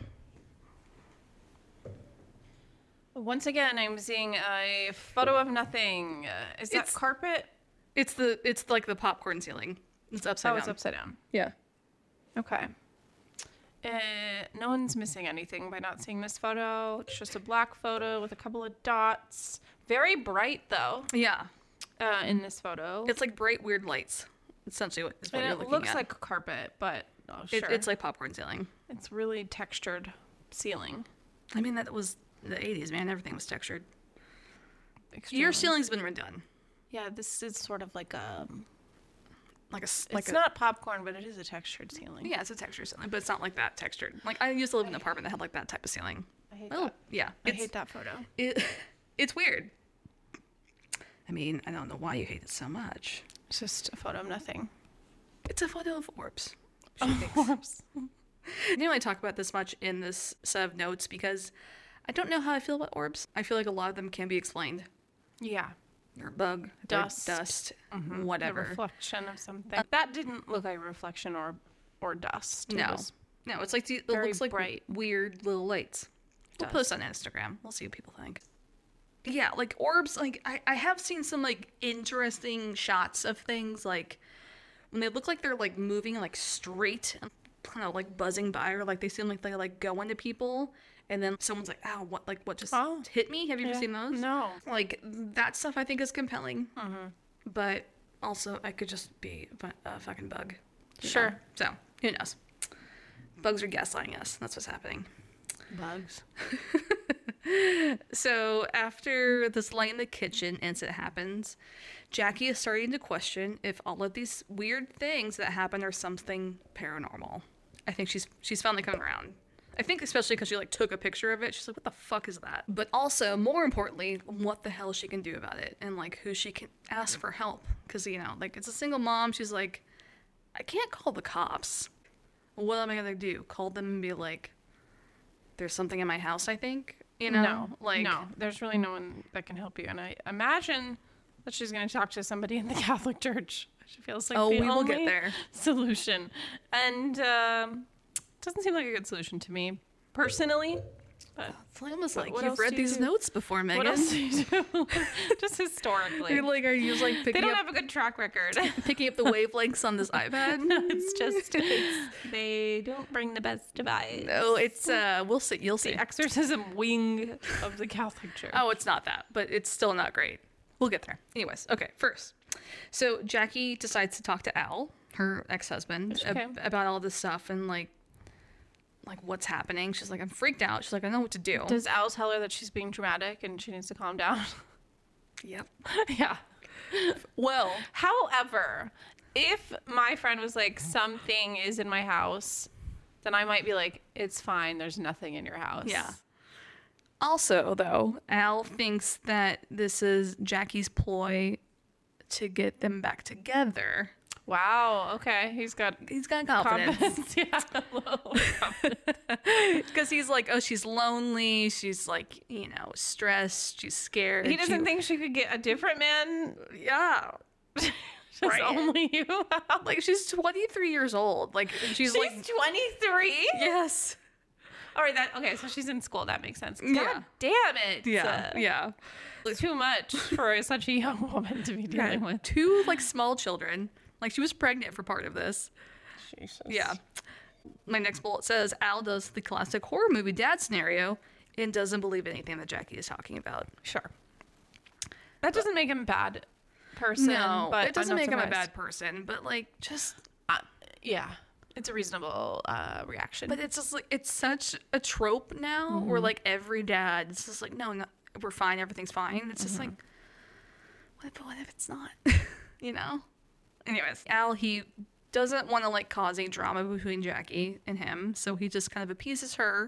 E: Once again, I'm seeing a photo of nothing. Uh, is that
D: It's-
E: carpet?
D: It's the it's like the popcorn ceiling. It's upside
E: Oh,
D: down.
E: it's upside down.
D: Yeah.
E: Okay. Uh, no one's missing anything by not seeing this photo. It's just a black photo with a couple of dots. Very bright, though,
D: Yeah.
E: uh, in this photo.
D: It's like bright weird lights. Essentially, what is what
E: and
D: you're
E: it
D: looking
E: looks
D: at.
E: like carpet, but oh,
D: It-
E: sure.
D: it's like popcorn ceiling.
E: It's really textured ceiling.
D: I mean, that was the eighties, man. Everything was textured.
E: Extremely.
D: Your ceiling's been redone.
E: Yeah, this is sort of like a.
D: Like a s- like
E: It's
D: a,
E: not popcorn, but it is a textured ceiling.
D: Yeah, it's a textured ceiling, but it's not like that textured. Like, I used to live in an apartment that had like that type of ceiling.
E: I hate
D: Oh,
E: that.
D: yeah.
E: I
D: It's,
E: hate that photo.
D: It, it's weird. I mean, I don't know why you hate it so much.
E: It's just a photo of nothing.
D: It's a photo of orbs.
E: Orbs.
D: I didn't really talk about this much in this set of notes because I don't know how I feel about orbs. I feel like a lot of them can be explained.
E: Yeah.
D: They're a bug, they're
E: Dust.
D: dust,
E: The
D: whatever.
E: reflection of something. that didn't look like reflection or or dust. It
D: No.
E: was
D: No, it's like the, it
E: very
D: looks like
E: bright
D: weird little lights. We'll
E: dust.
D: post on Instagram. We'll see what people think. Yeah, like orbs, like I, I have seen some like interesting shots of things like when they look like they're like moving like straight and kind of like buzzing by, or like they seem like they like go into people and then someone's like, ow, what like what just
E: Oh.
D: hit me? Have you ever
E: Yeah.
D: seen those?
E: No.
D: Like that stuff I think is compelling.
E: Mm-hmm.
D: But also I could just be a, fu- a fucking bug. you
E: Sure.
D: know? So who knows? Bugs are gaslighting us. That's what's happening.
E: Bugs.
D: So after this light in the kitchen incident happens, Jackie is starting to question if all of these weird things that happen are something paranormal. I think she's she's finally coming around. I think especially because she like took a picture of it. She's like, what the fuck is that? But also, more importantly, what the hell she can do about it and like who she can ask for help. Because, you know, like it's a single mom. She's like, I can't call the cops. What am I going to do? Call them and be like, there's something in my house, I think? You know?
E: No,
D: like,
E: no, there's really no one that can help you. And I imagine that she's going to talk to somebody in the Catholic Church. She feels like
D: Oh,
E: the
D: we will
E: only
D: get there.
E: solution. And um, doesn't seem like a good solution to me personally. But
D: It's almost like
E: what
D: you've
E: else
D: read
E: do you
D: these
E: do?
D: notes before, Megan.
E: what else do you do? Just historically.
D: You're like, are you just like
E: They
D: picking
E: don't
D: up,
E: have a good track record.
D: picking up the wavelengths on this iPad?
E: It's just it's, they don't bring the best device.
D: No, it's uh, we'll see. You'll see.
E: The exorcism wing of the Catholic Church.
D: Oh, it's not that, but it's still not great. We'll get there. Anyways, okay, first. So Jackie decides to talk to Al, her ex-husband,
E: Okay.
D: ab- about all this stuff and like like what's happening. She's like, I'm freaked out. She's like, I don't know what to do.
E: Does Al tell her that she's being dramatic and she needs to calm down?
D: Yep.
E: Yeah.
D: Well,
E: However, if my friend was like, something is in my house, then I might be like, it's fine. There's nothing in your house.
D: yeah. Also, though, Al thinks that this is Jackie's ploy to get them back together.
E: Wow. Okay. He's got
D: He's got confidence.
E: confidence. Yeah. a little confidence.
D: Because he's like, oh, she's lonely. She's like, you know, stressed. She's scared.
E: He doesn't
D: she-
E: think she could get a different man.
D: Yeah.
E: Just
D: Right.
E: only you.
D: Like, she's twenty-three years old. Like, she's,
E: She's
D: like,
E: twenty-three.
D: yes.
E: All right. That okay. So she's in school. That makes sense.
D: Yeah.
E: God damn it.
D: Yeah.
E: Uh,
D: Yeah.
E: Too much for such a young woman to be dealing with.
D: Two, like, small children. Like, she was pregnant for part of this.
E: Jesus.
D: Yeah. My next bullet says Al does the classic horror movie dad scenario and doesn't believe anything that Jackie is talking about.
E: Sure. That doesn't make him a bad person.
D: No,
E: but
D: it doesn't
E: I'm not
D: make him a
E: surprised.
D: bad person, but like just
E: Uh, yeah, it's a reasonable uh, reaction.
D: but it's just like it's such a trope now where like every dad is just like no, no we're fine, everything's fine. It's just like what if, what if it's not? You know? Anyways, Al he doesn't want to like cause any drama between Jackie and him, so he just kind of appeases her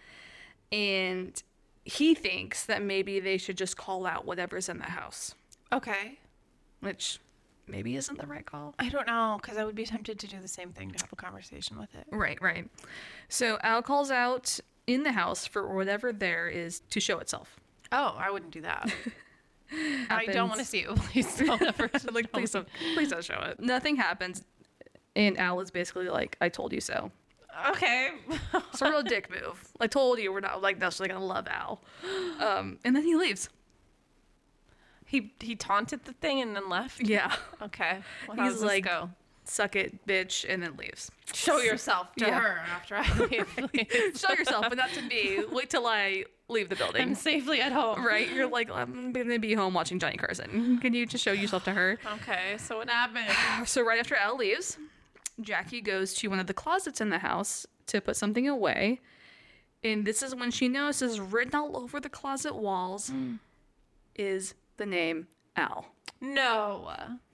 D: and he thinks that maybe they should just call out whatever's in the house,
E: okay.
D: which maybe isn't the right call.
E: I don't know, because I would be tempted to do the same thing to have a conversation with it.
D: Right, right. So Al calls out in the house for whatever there is to show itself.
E: Oh, I wouldn't do that. I
D: Happens.
E: don't want to see it. Please don't ever.
D: Like, please don't, please don't show it. Nothing happens, and Al is basically like, "I told you so."
E: Okay.
D: It's a real dick move. I told you we're not like necessarily gonna love Al. Um, and then he leaves.
E: he he taunted the thing and then left.
D: Yeah,
E: Okay. Well, how
D: He's
E: does this
D: like-
E: go?
D: suck it, bitch, and then leaves.
E: Show yourself to
D: Yeah.
E: her after I leave. please.
D: Show yourself, but not to me. Wait till I leave the building.
E: I'm safely at home.
D: Right? You're like, I'm gonna be home watching Johnny Carson. Can you just show yourself to her?
E: Okay. So what happened?
D: So right after Al leaves, Jackie goes to one of the closets in the house to put something away. And this is when she notices written all over the closet walls is the name Al.
E: No.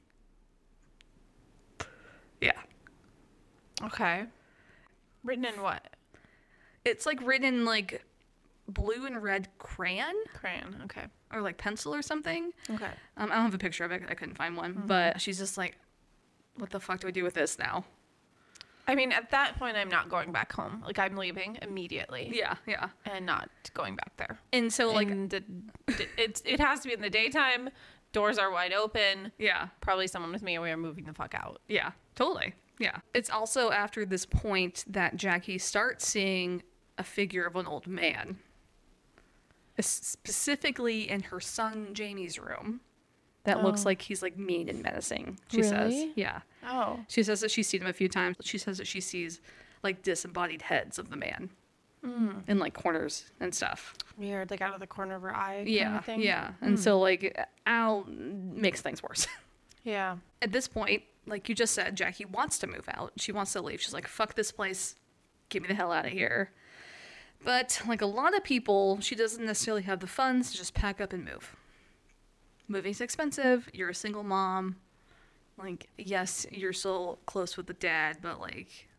D: Yeah.
E: Okay. Written in what?
D: It's like written in like blue and red crayon
E: Crayon. Okay.
D: or like pencil or something.
E: Okay.
D: Um, I don't have a picture of it. I couldn't find one. But she's just like, what the fuck do I do with this now?
E: I mean, at that point, I'm not going back home. Like, I'm leaving immediately.
D: Yeah, yeah.
E: And not going back there.
D: And so like,
E: And the, it's it has to be in the daytime. Doors are wide open.
D: yeah.
E: Probably someone with me, and we are moving the fuck out.
D: Yeah, totally. Yeah. It's also after this point that Jackie starts seeing a figure of an old man. Es- Specifically in her son Jamie's room. That looks
E: Oh.
D: like he's like mean and menacing, she says.
E: Really?
D: Yeah.
E: Oh.
D: She says that she's seen him a few times. She says that she sees like disembodied heads of the man in like corners and stuff.
E: Weird. Like, out of the corner of her eye. kind
D: Yeah.
E: of thing.
D: Yeah. And so like Al makes things worse.
E: Yeah.
D: At this point, like you just said, Jackie wants to move out. She wants to leave. She's like, fuck this place. Get me the hell out of here. But like a lot of people, she doesn't necessarily have the funds to just pack up and move. Moving's expensive. You're a single mom. Like, yes, you're still close with the dad, but like,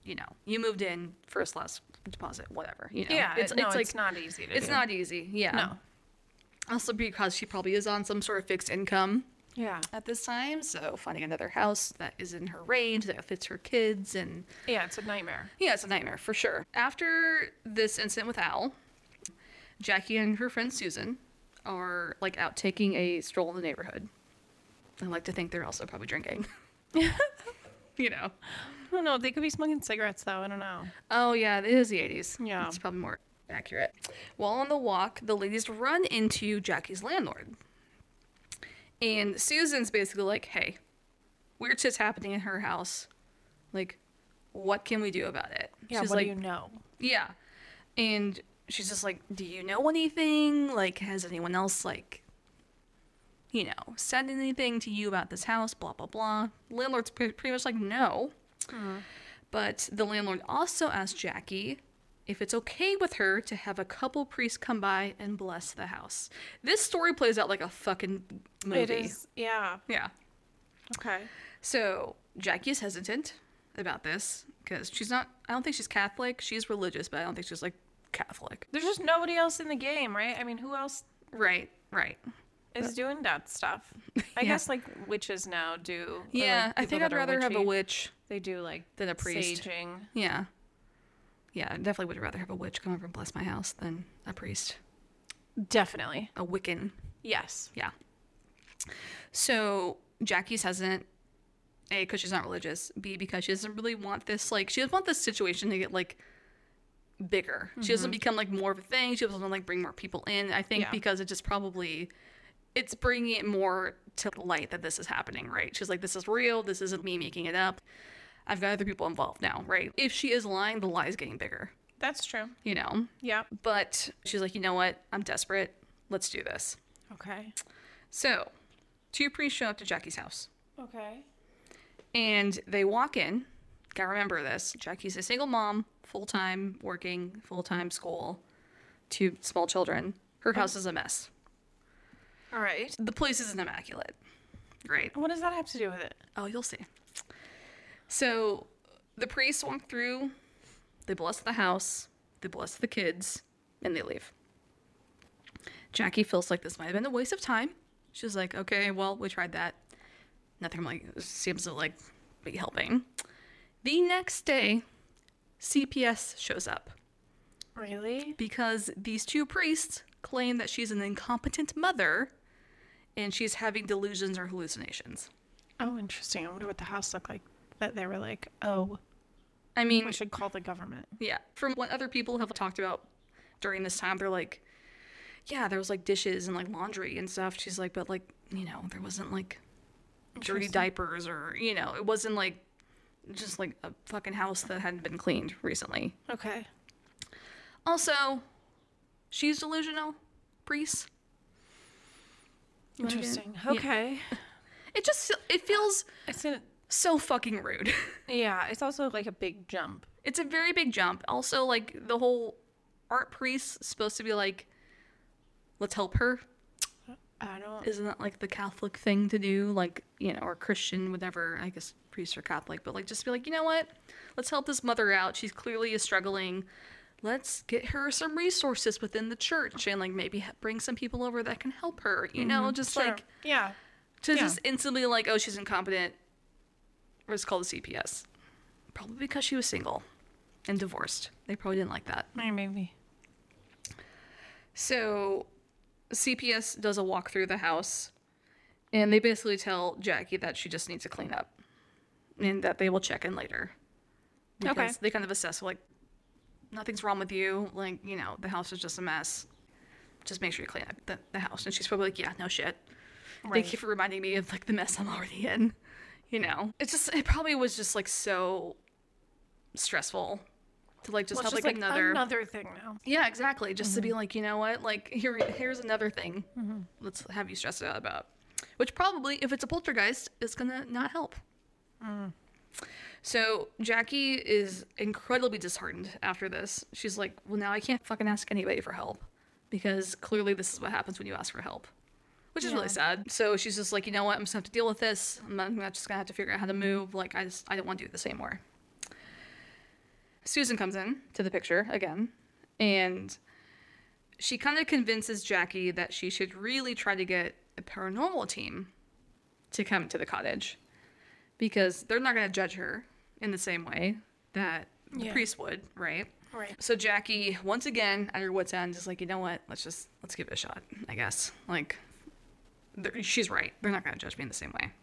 D: you know, you moved in, first last deposit, whatever, you know.
E: Yeah,
D: it's,
E: no,
D: it's,
E: it's
D: like,
E: not easy to
D: It's
E: do.
D: not easy, yeah.
E: No.
D: Also because she probably is on some sort of fixed income
E: Yeah.
D: at this time, so finding another house that is in her range, that fits her kids, and
E: Yeah, it's a nightmare.
D: yeah, it's a nightmare for sure. After this incident with Al, Jackie and her friend Susan are like out taking a stroll in the neighborhood. I like to think they're also probably drinking. You know.
E: I don't know. They could be smoking cigarettes, though. I don't know.
D: Oh yeah, it is the eighties.
E: Yeah.
D: It's probably more accurate. While on the walk, the ladies run into Jackie's landlord. And Susan's basically like, hey, weird shit's happening in her house. Like, what can we do about it?
E: Yeah,
D: She's
E: what
D: like,
E: do you know?
D: yeah. And she's just like, do you know anything? Like, has anyone else, like, you know, said anything to you about this house? Blah, blah, blah. Landlord's pre- pretty much like, no. But the landlord also asked Jackie if it's okay with her to have a couple priests come by and bless the house. This story plays out like a fucking movie.
E: It is. Yeah.
D: Yeah.
E: Okay.
D: So Jackie is hesitant about this because she's not, I don't think she's Catholic. She's religious, but I don't think she's like Catholic.
E: There's just nobody else in the game, right? I mean, who else
D: Right, right.
E: is doing that stuff? I
D: Yeah.
E: guess like witches now do. or,
D: Yeah,
E: like,
D: I
E: people
D: think
E: that
D: I'd
E: are
D: rather have a
E: witchy.
D: witch.
E: They do like
D: than a priest.
E: saging.
D: Yeah. Yeah, I definitely would rather have a witch come over and bless my house than a priest.
E: Definitely.
D: A Wiccan.
E: Yes.
D: Yeah. So Jackie's hesitant. A, because she's not religious. B, because she doesn't really want this, like, she doesn't want this situation to get, like, bigger. She doesn't become, like, more of a thing. She doesn't want to, like, bring more people in. I think
E: Yeah.
D: because it just probably, it's bringing it more to light that this is happening, right? She's like, this is real. This isn't me making it up. I've got other people involved now, right? If she is lying, the lie is getting bigger,
E: That's true.
D: you know?
E: Yeah.
D: But she's like, you know what? I'm desperate. Let's do this.
E: Okay.
D: So, two priests show up to Jackie's house.
E: Okay.
D: And they walk in. Gotta remember this. Jackie's a single mom, full-time working, full-time school, two small children. Her house is a mess.
E: All right.
D: The place isn't immaculate. Great.
E: What does that have to do with it?
D: Oh, you'll see. So the priests walk through, they bless the house, they bless the kids, and they leave. Jackie feels like this might have been a waste of time. She's like, okay, well, we tried that. Nothing like seems to like be helping. The next day, C P S shows up
E: Really?
D: because these two priests claim that she's an incompetent mother and she's having delusions or hallucinations.
E: Oh, interesting. I wonder what the house looked like. That they were like, oh,
D: I mean,
E: we should call the government.
D: yeah, from what other people have talked about during this time, they're like, yeah, there was like dishes and like laundry and stuff. She's like, but like, you know, there wasn't like dirty diapers or, you know, it wasn't like just like a fucking house that hadn't been cleaned recently.
E: Okay.
D: Also, she's delusional, priest. You wanna get-
E: Interesting.
D: Yeah.
E: Okay.
D: It just, it feels
E: It's a,
D: so fucking rude.
E: yeah, it's also like a big jump.
D: It's a very big jump. Also, like, the whole art priest supposed to be like, let's help her.
E: I don't.
D: Isn't that like the Catholic thing to do? Like, you know, or Christian, whatever. I guess priests are Catholic, but like just be like, you know what? Let's help this mother out. She's clearly is struggling. Let's get her some resources within the church and like maybe ha- bring some people over that can help her. You know, just
E: Sure.
D: like
E: Yeah.
D: to
E: Yeah.
D: just instantly like, oh, she's incompetent. Or it's called a C P S. Probably because she was single and divorced. They probably didn't like that.
E: Maybe.
D: So C P S does a walk through the house, and they basically tell Jackie that she just needs to clean up, and that they will check in later. Because
E: Okay.
D: they kind of assess, like, nothing's wrong with you. Like, you know, the house is just a mess. Just make sure you clean up the, the house. And she's probably like, yeah, no shit.
E: Right.
D: Thank you for reminding me of, like, the mess I'm already in. You know? It's just, it probably was just, like, so stressful to, like, just
E: Well,
D: have,
E: it's
D: like,
E: just
D: another...
E: another thing now.
D: Yeah, exactly. Just to be like, you know what? Like, here, here's another thing. Let's have you stressed out about. Which probably, if it's a poltergeist, is gonna not help. So Jackie is incredibly disheartened after this. She's like, well, now I can't fucking ask anybody for help because clearly this is what happens when you ask for help, which is really sad. So she's just like, you know what? I'm just gonna have to deal with this. I'm not, I'm not just gonna have to figure out how to move. Like, I just, I don't want to do this anymore. Susan comes in to the picture again, and she kind of convinces Jackie that she should really try to get a paranormal team to come to the cottage, because they're not going to judge her in the same way that the
E: Yeah.
D: priest would, right?
E: Right.
D: So Jackie, once again, at her wit's end, is like, you know what? Let's just, let's give it a shot, I guess. Like, they're- she's right. They're not going to judge me in the same way.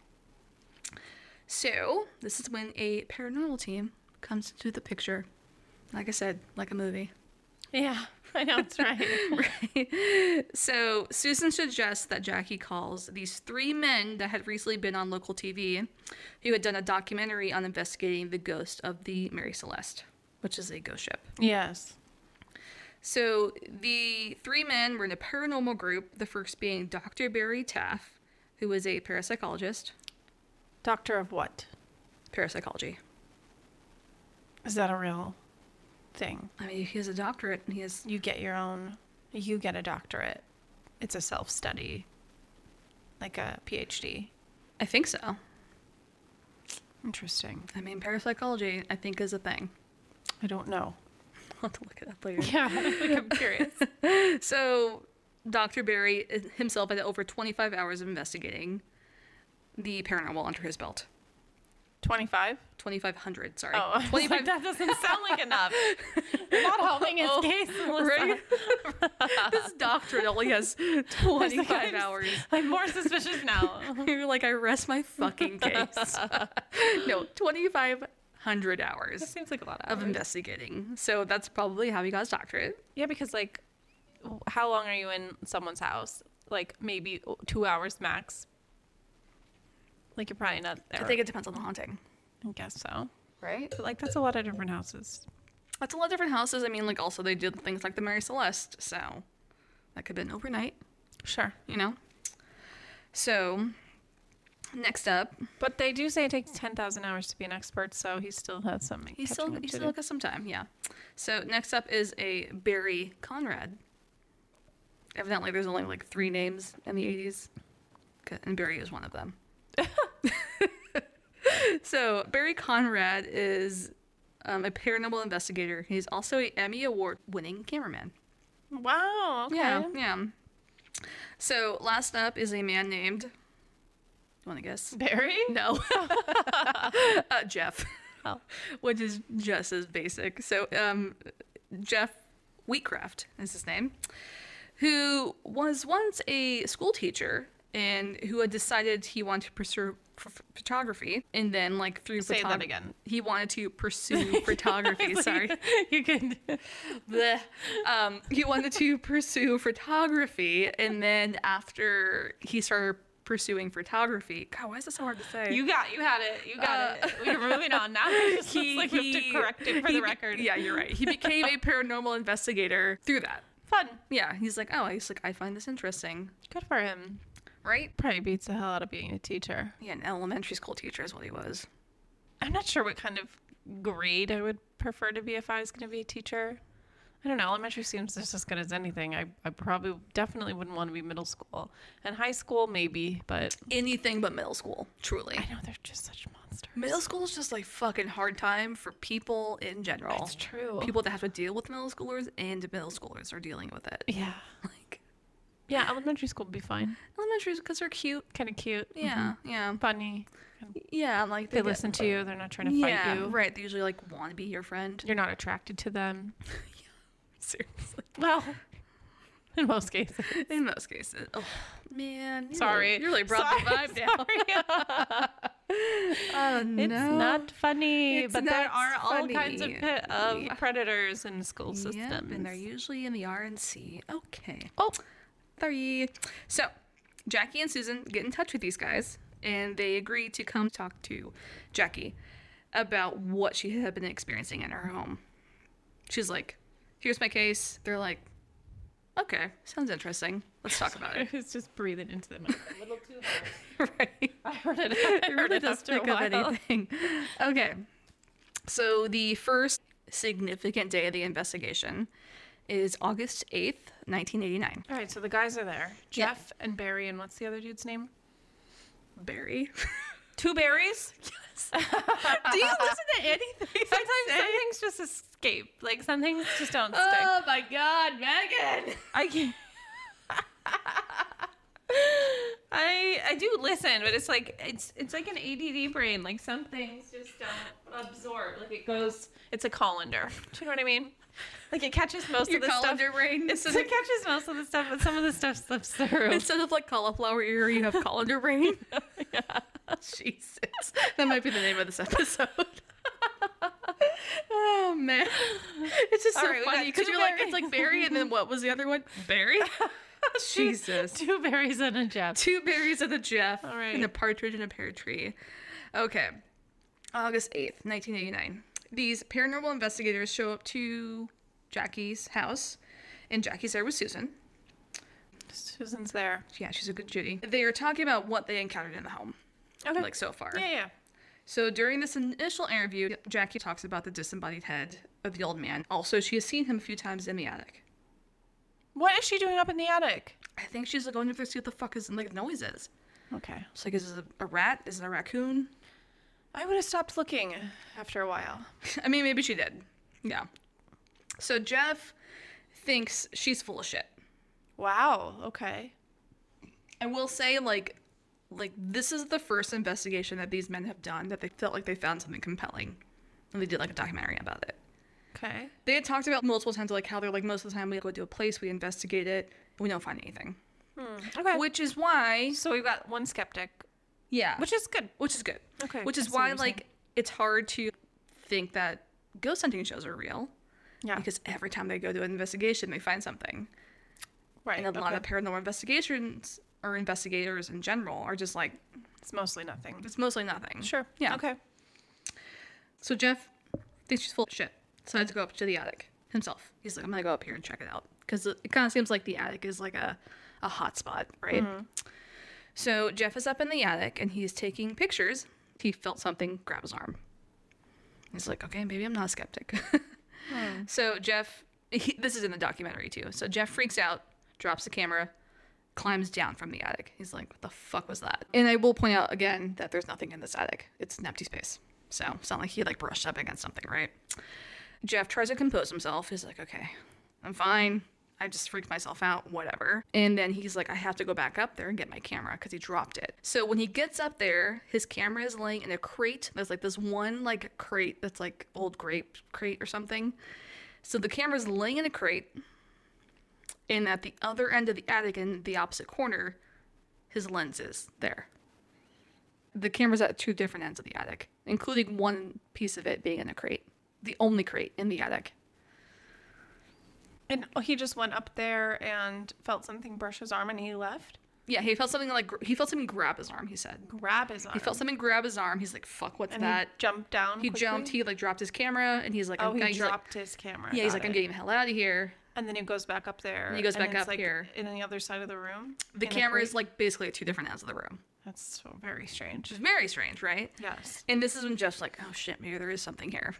D: So, this is when a paranormal team comes into the picture. Like I said, like a movie.
E: Yeah, I know, that's right.
D: Right. So, Susan suggests that Jackie calls these three men that had recently been on local T V, who had done a documentary on investigating the ghost of the Mary Celeste, which is a ghost ship.
E: Yes.
D: So, the three men were in a paranormal group, the first being Doctor Barry Taff, who is a parapsychologist.
E: Doctor of what?
D: Parapsychology.
E: Is that a real thing?
D: I mean, he has a doctorate, and he has...
E: You get your own, you get a doctorate. It's a self-study, like a P H D.
D: I think so.
E: Interesting.
D: I mean, parapsychology, I think, is a thing.
E: I don't know.
D: I'll have to look it up later.
E: Yeah, like I'm curious.
D: So, Doctor Barry himself had over twenty-five hours of investigating the paranormal under his belt.
E: twenty-five?
D: twenty-five hundred, sorry.
E: Oh, I was
D: twenty-five.
E: like, that doesn't sound like enough. You're not helping his
D: Oh,
E: case, Melissa.
D: right? This doctorate only has twenty-five hours.
E: I'm more suspicious now.
D: You're like, I rest my fucking case. No, twenty-five hundred
E: That
D: hours
E: seems like a lot of
D: of
E: hours.
D: investigating. So that's probably how he got his doctorate.
E: Yeah, because like, w- how long are you in someone's house? Like maybe two hours max. Like you're probably not there.
D: I think it depends on the haunting,
E: I guess so.
D: right?
E: But like that's a lot of different houses.
D: That's a lot of different houses. I mean, like, also they did things like the Mary Celeste, so that could have been overnight,
E: Sure.
D: you know? So, next up,
E: But they do say it takes ten thousand hours to be an expert, so he still has some.
D: he
E: catching
D: still
E: up
D: he
E: to
D: still
E: do.
D: got some time, yeah. So, next up is a Barry Conrad. Evidently, there's only like three names in the eighties, and Barry is one of them. So, Barry Conrad is um, a paranormal investigator. He's also an Emmy Award winning cameraman.
E: Wow. Okay.
D: Yeah, yeah. So, last up is a man named. You want to guess?
E: Barry?
D: No. uh, Jeff.
E: Oh.
D: Which is just as basic. So, um, Jeff Wheatcraft is his name, who was once a school teacher and who had decided he wanted to pursue ph- photography, and then like through
E: Say
D: photog-
E: that again.
D: he wanted to pursue photography. Sorry.
E: You can.
D: Bleh. Um, he wanted to pursue photography, and then after he started pursuing photography, God, why is this so hard to say?
E: You got. You had it. You got
D: Uh,
E: it. We're moving on now. It just
D: He-
E: looks like we have
D: he-
E: to correct it for
D: he
E: the
D: be-
E: record.
D: Yeah, you're right. He became a paranormal investigator through that.
E: Fun.
D: Yeah, he's like, oh, he's like, I find this interesting,
E: Good for him.
D: right?
E: Probably beats the hell out of being a teacher.
D: Yeah, an elementary school teacher is what he was.
E: I'm not sure what kind of grade I would prefer to be if I was going to be a teacher. I don't know. Elementary seems just as good as anything. I, I probably definitely wouldn't want to be middle school. And high school, maybe, but
D: Anything but middle school, truly.
E: I know they're just such monsters.
D: Middle school is just like fucking hard time for people in general.
E: It's true.
D: People that have to deal with middle schoolers and middle schoolers are dealing with it.
E: Yeah.
D: Like
E: Yeah, elementary school would be fine.
D: elementary because they're cute.
E: Kind of cute.
D: Yeah, yeah,
E: Mhm. Funny.
D: yeah. Like
E: They
D: get-
E: listen to you. They're not trying to fight
D: Yeah,
E: you.
D: right. They usually like want to be your friend.
E: You're not attracted to them.
D: Seriously.
E: Well, in most cases.
D: In most cases. Oh man. You
E: Sorry.
D: Really, you really brought the
E: Sorry,
D: vibe down. Oh no.
E: It's not funny,
D: It's
E: but there
D: not
E: are all kinds of,
D: funny.
E: pe- of
D: Yeah.
E: predators in school
D: Yep,
E: systems.
D: and they're usually in the R N C. Okay.
E: Oh,
D: Sorry. So, Jackie and Susan get in touch with these guys, and they agree to come talk to Jackie about what she had been experiencing in her home. She's like, here's my case. They're like, okay, sounds interesting. Let's talk about it.
E: it's just breathing into the mic a little too hard.
D: Right.
E: I heard it.
D: I
E: I heard
D: really
E: it
D: does
E: after a
D: pick up
E: while.
D: anything. Okay. So the first significant day of the investigation is August eighth, nineteen eighty-nine.
E: All right, so the guys are there.
D: Yeah.
E: Jeff and Barry, and what's the other dude's name?
D: Barry.
E: Two berries?
D: Yes. Do you listen to anything?
E: Sometimes some things just escape. Like some things just don't stick.
D: Oh my God, Megan.
E: I can't. I I do listen, but it's like it's it's like an A D D brain. Like some things just don't absorb. Like it goes. It's a colander. Do you know what I mean? Like it catches most
D: Your
E: of the stuff.
D: colander brain.
E: It's, it catches most of the stuff, but some of the stuff slips through.
D: Instead of like cauliflower ear, you have colander brain.
E: Yeah.
D: Jesus. That might be the name of this episode. Oh man. It's just so
E: All right, we got
D: funny because
E: two
D: you're like,
E: berries.
D: it's like berry, and then what was the other one? Berry? Jesus.
E: Two berries and a Jeff.
D: Two berries and a Jeff.
E: All right.
D: And a partridge in a pear tree. Okay. August eighth, nineteen eighty-nine. These paranormal investigators show up to Jackie's house, and Jackie's there with Susan.
E: Susan's there.
D: Yeah, she's a good Judy. They are talking about what they encountered in the home,
E: Okay.
D: like so far.
E: Yeah, yeah.
D: So during this initial interview, Jackie talks about the disembodied head of the old man. Also, she has seen him a few times in the attic.
E: What is she doing up in the attic?
D: I think she's like going up there to see what the fuck is like noise is.
E: Okay.
D: It's like, is it a, a rat? Is it a raccoon?
E: I would have stopped looking after a while.
D: I mean, maybe she did. Yeah. So Jeff thinks she's full of shit.
E: Wow. Okay.
D: I will say, like, like this is the first investigation that these men have done that they felt like they found something compelling, and they did like a documentary about it.
E: Okay.
D: They had talked about multiple times, like how they're like most of the time we go to a place, we investigate it, we don't find anything.
E: Okay.
D: Which is why,
E: So we've got one skeptic,
D: yeah,
E: which is good.
D: which is good.
E: Okay,
D: Which
E: I
D: is
E: see what
D: why,
E: you're
D: like, it's hard to think that ghost hunting shows are real,
E: Yeah.
D: because every time they go to an investigation, they find something.
E: right.
D: And a lot
E: okay.
D: of paranormal investigations or investigators in general are just like,
E: It's mostly nothing.
D: it's mostly nothing.
E: Sure.
D: Yeah.
E: Okay.
D: So Jeff thinks she's full of shit. Decided to go up to the attic himself. He's like, I'm gonna go up here and check it out, because it, it kind of seems like the attic is like a, a hot spot, right? So Jeff is up in the attic and he's taking pictures. He felt something grab his arm. He's like, okay, maybe I'm not a skeptic. So Jeff, he, this is in the documentary too. So Jeff freaks out, drops the camera, climbs down from the attic. He's like, what the fuck was that? And I will point out again that there's nothing in this attic. It's an empty space. So it's not like he like brushed up against something, right? Jeff tries to compose himself. He's like, okay, I'm fine. I just freaked myself out, whatever. And then he's like, I have to go back up there and get my camera because he dropped it. So when he gets up there, his camera is laying in a crate. There's like this one like crate that's like old grape crate or something. So the camera's laying in a crate. And at the other end of the attic in the opposite corner, his lens is there. The camera's at two different ends of the attic, including one piece of it being in a crate. The only crate in the attic.
E: And he just went up there and felt something brush his arm and he left?
D: Yeah, he felt something like, gr- he felt something grab his arm, he said.
E: Grab his arm.
D: He felt something grab his arm. He's like, fuck, what's
E: and
D: that?
E: He jumped down.
D: He
E: quickly?
D: jumped, he like dropped his camera, and he's like,
E: Oh,
D: I'm,
E: he
D: he's
E: dropped
D: like,
E: his camera.
D: yeah, he's
E: Got
D: like, I'm
E: it.
D: getting the hell out of here.
E: And then he goes back up there.
D: And he goes back
E: it's
D: up
E: like
D: here.
E: In the other side of the room.
D: The
E: in a
D: camera
E: crate.
D: is like basically at two different ends of the room.
E: That's so very strange.
D: Which is very strange, right?
E: Yes.
D: And this is when Jeff's like, oh shit, maybe there is something here.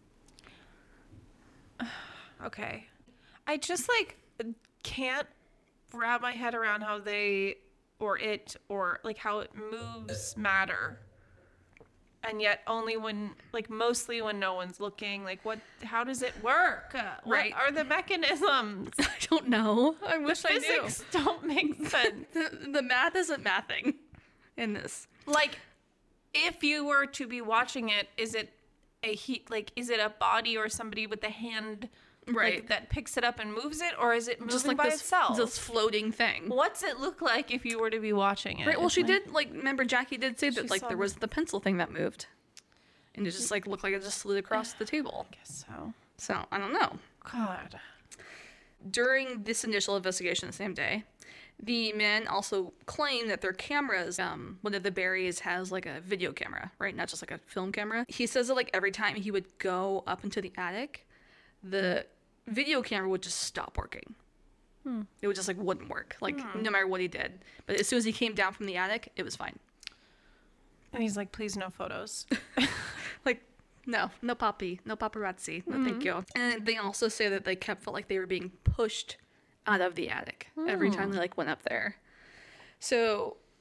E: Okay. I just like can't wrap my head around how they or it or like how it moves matter. And yet only when like mostly when no one's looking, like what how does it work? Uh,
D: Right.
E: What are the mechanisms?
D: I don't know. I wish I knew.
E: Physics don't make sense.
D: The, the math isn't mathing in this.
E: Like if you were to be watching it, is it a heat like is it a body or somebody with a hand
D: Right.
E: like, that picks it up and moves it, or is it moving
D: Just like
E: by
D: this,
E: itself?
D: this floating thing.
E: What's it look like if you were to be watching it?
D: Right, well,
E: It's
D: she
E: like-
D: did, like, remember Jackie did say that,
E: She
D: like,
E: saw
D: there
E: the-
D: was the pencil thing that moved. And it just, like, looked like it just slid across the table.
E: Guess so.
D: So, I don't know.
E: God.
D: During this initial investigation the same day, the men also claim that their cameras, um, one of the Barrys has, like, a video camera, right? Not just, like, a film camera. He says that, like, every time he would go up into the attic, the video camera would just stop working.
E: Hmm.
D: It would just, like, wouldn't work, like, no matter what he did. But as soon as he came down from the attic, it was fine.
E: And he's like, please no photos.
D: Like, no, no papi, no paparazzi, no thank you. And they also say that they kept felt like they were being pushed out of the attic every time they like went up there. So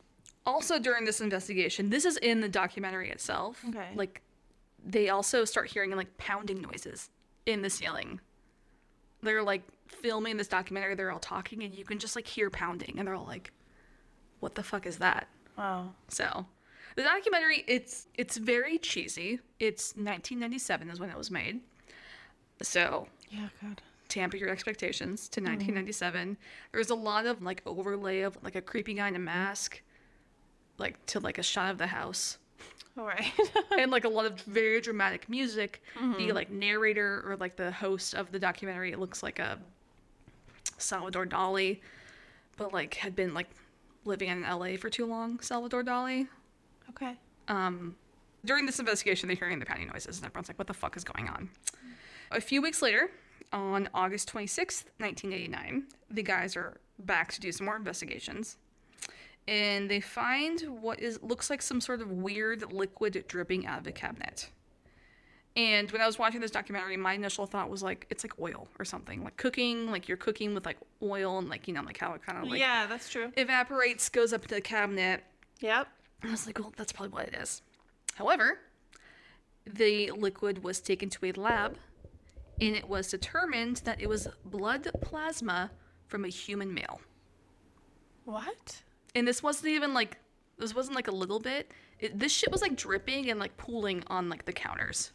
D: Also during this investigation, this is in the documentary itself.
E: Okay.
D: Like, they also start hearing like pounding noises in the ceiling. They're like filming this documentary. They're all talking, and you can just like hear pounding, and they're all like, "What the fuck is that?"
E: Wow.
D: So, the documentary, it's it's very cheesy. It's nineteen ninety-seven is when it was made. So,
E: Yeah, God.
D: tamper your expectations to nineteen ninety-seven. There's a lot of like overlay of like a creepy guy in a mask, like to like a shot of the house,
E: All right.
D: and like a lot of very dramatic music. The like narrator or like the host of the documentary, it looks like a Salvador Dali, but like had been like living in L A for too long. Salvador Dali.
E: Okay.
D: Um, during this investigation, they're hearing the pounding noises, and everyone's like, "What the fuck is going on?" A few weeks later, on August twenty-sixth, nineteen eighty-nine, the guys are back to do some more investigations, and they find what is looks like some sort of weird liquid dripping out of a cabinet. And when I was watching this documentary, my initial thought was like, it's like oil or something, like cooking, like you're cooking with like oil, and like, you know, like how it kind of like
E: Yeah, that's true.
D: evaporates, goes up into the cabinet.
E: Yep.
D: I was like, well, that's probably what it is. However, the liquid was taken to a lab, and it was determined that it was blood plasma from a human male.
E: What?
D: And this wasn't even like, this wasn't like a little bit. It, this shit was like dripping and like pooling on like the counters.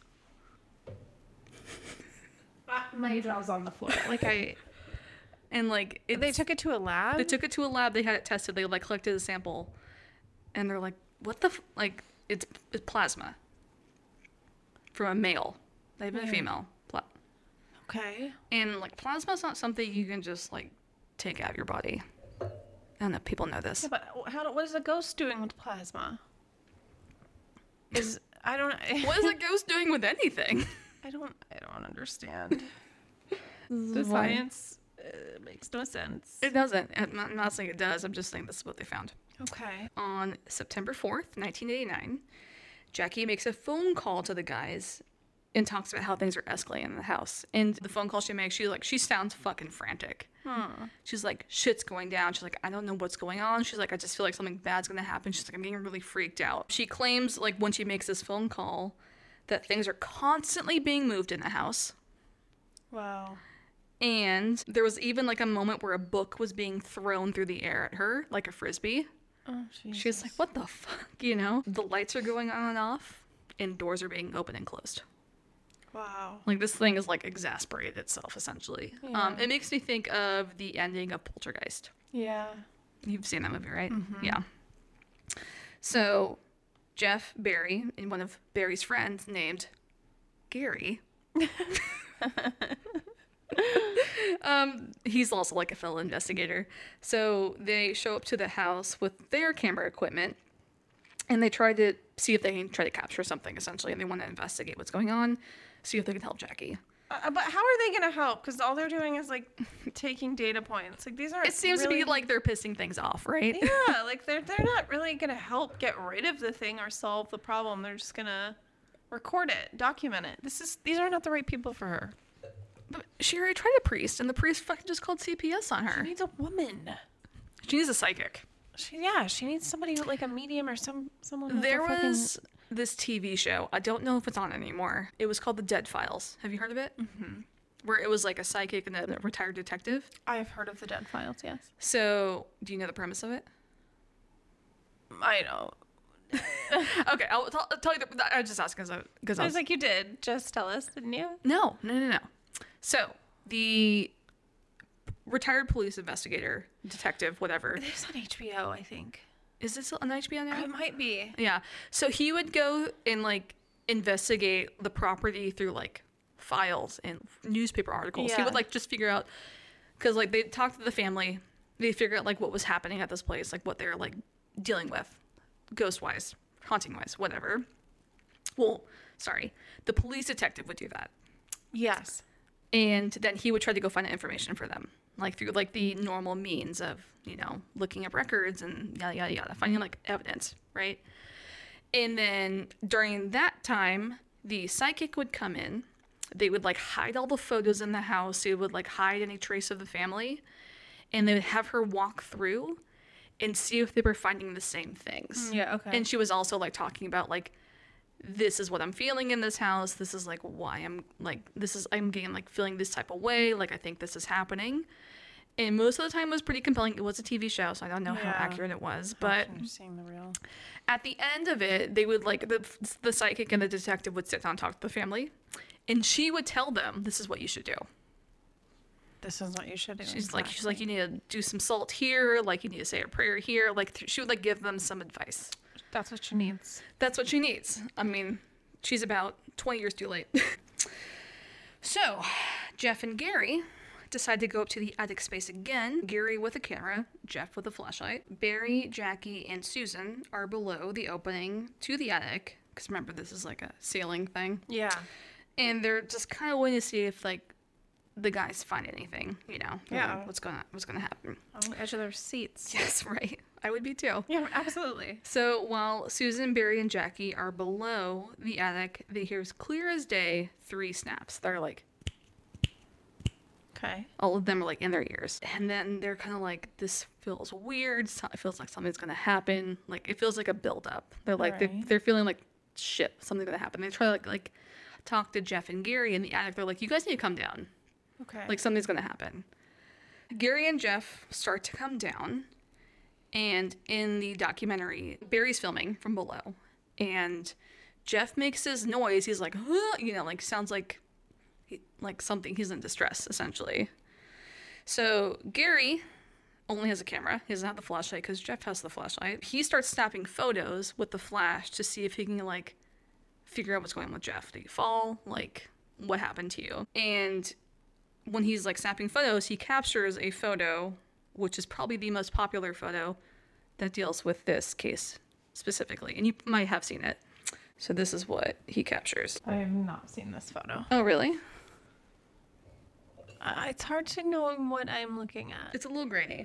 E: My jaw's on the floor. Like I,
D: And like, it,
E: they took it to a lab.
D: they took it to a lab, they had it tested, they like collected a sample, and they're like, what the, f-? like, it's, it's plasma from a male, not even a
E: Weird.
D: female. Pla-
E: Okay.
D: And like plasma's not something you can just like take out of your body. I don't know, people know this.
E: Yeah, but how? What is a ghost doing with plasma? Is I don't.
D: What is a ghost doing with anything?
E: I don't. I don't understand. The science uh, makes no sense.
D: It doesn't. I'm not, I'm not saying it does. I'm just saying this is what they found.
E: Okay.
D: On September fourth, nineteen eighty-nine, Jackie makes a phone call to the guys and talks about how things are escalating in the house. And the phone call she makes, she like she sounds fucking frantic.
E: Hmm.
D: She's like, shit's going down. She's like, I don't know what's going on. She's like, I just feel like something bad's gonna happen. She's like, I'm getting really freaked out. She claims, like, when she makes this phone call, that things are constantly being moved in the house.
E: Wow.
D: And there was even like a moment where a book was being thrown through the air at her, like a frisbee.
E: Oh, Jesus.
D: She's like, what the fuck? You know? The lights are going on and off, and doors are being opened and closed.
E: Wow.
D: Like, this thing is, like, exasperated itself, essentially. Um, it makes me think of the ending of Poltergeist.
E: Yeah.
D: You've seen that movie, right? Yeah. So, Jeff Barry and one of Barry's friends named Gary. um, he's also, like, a fellow investigator. So, they show up to the house with their camera equipment, and they try to see if they can try to capture something, essentially, and they want to investigate what's going on, see if they can help Jackie.
E: Uh, but how are they going to help? Because all they're doing is, like, taking data points. Like, these aren't
D: It seems
E: really...
D: to be like they're pissing things off, right?
E: Yeah, like, they're, they're not really going to help get rid of the thing or solve the problem. They're just going to record it, document it. This is These are not the right people for her.
D: But she already tried a priest, and the priest fucking just called C P S on
E: She
D: her.
E: needs a woman.
D: She needs a psychic.
E: She, yeah, she needs somebody who, like a medium or some someone. with a
D: There
E: fucking-
D: was this T V show. I don't know if it's on anymore. It was called The Dead Files. Have you heard of it? Mm-hmm. Where it was like a psychic and a retired detective.
E: I've heard of the Dead Files. Yes,
D: So, do you know the premise of it?
E: I know.
D: Okay, I'll, t- I'll tell you. The, I was just asking because I, because I
E: I
D: was
E: was like, you did just tell us, didn't you?
D: no, no, no, no. So the retired police investigator, detective, whatever.
E: It's on H B O, I think.
D: Is this on H B O now?
E: It might be.
D: Yeah. So he would go and like investigate the property through like files and newspaper articles. He
E: Yeah.
D: would like just figure out, because like they talk to the family, they figure out like what was happening at this place, like what they're like dealing with, ghost wise, haunting wise, whatever. Well, sorry, the police detective would do that,
E: Yes.
D: and then he would try to go find information for them, like through like the normal means of, you know, looking up records and yada yada yada, finding like evidence, right? And then during that time, the psychic would come in. They would like hide all the photos in the house. They would like hide any trace of the family, and they would have her walk through and see if they were finding the same things.
E: Yeah, okay.
D: And she was also like talking about like, this is what I'm feeling in this house. This is like why I'm like, this is, I'm getting like feeling this type of way. Like, I think this is happening. And most of the time it was pretty compelling. It was a T V show, so I don't know
E: Yeah.
D: how accurate it was. But
E: I'm seeing the real.
D: at the end of it, they would like, the, the psychic and the detective would sit down and talk to the family. And she would tell them, this is what you should do.
E: This is what you should do.
D: She's like, she's like, you need to do some salt here. Like, you need to say a prayer here. Like, th- she would like give them some advice.
E: That's what she needs.
D: That's what she needs. I mean, she's about twenty years too late. So, Jeff and Gary decide to go up to the attic space again. Gary with a camera, Jeff with a flashlight. Barry, Jackie, and Susan are below the opening to the attic. Because remember, this is like a ceiling thing.
E: Yeah.
D: And they're just kind of waiting to see if, like, the guys find anything, you know?
E: Yeah.
D: What's gonna, what's gonna happen.
E: On the edge of their seats.
D: Yes, right. I would be too.
E: Yeah, absolutely.
D: So while Susan, Barry, and Jackie are below the attic, they hear as clear as day three snaps. They're like,
E: Okay.
D: all of them are like in their ears. And then they're kind of like, this feels weird. So- It feels like something's going to happen. Like, it feels like a buildup. They're like, they're,
E: Alright.
D: they're feeling like, shit, something's going to happen. They try to like, like talk to Jeff and Gary in the attic. They're like, you guys need to come down.
E: Okay.
D: Like, something's going to happen. Gary and Jeff start to come down. And in the documentary, Barry's filming from below. And Jeff makes his noise. He's like, huh, you know, like, sounds like he, like something. He's in distress, essentially. So Gary only has a camera. He doesn't have the flashlight because Jeff has the flashlight. He starts snapping photos with the flash to see if he can, like, figure out what's going on with Jeff. Did he fall? Like, what happened to you? And when he's, like, snapping photos, he captures a photo, which is probably the most popular photo that deals with this case specifically. And you might have seen it. So this is what he captures.
E: I have not seen this photo.
D: Oh, really?
E: Uh, it's hard to know what I'm looking at.
D: It's a little grainy.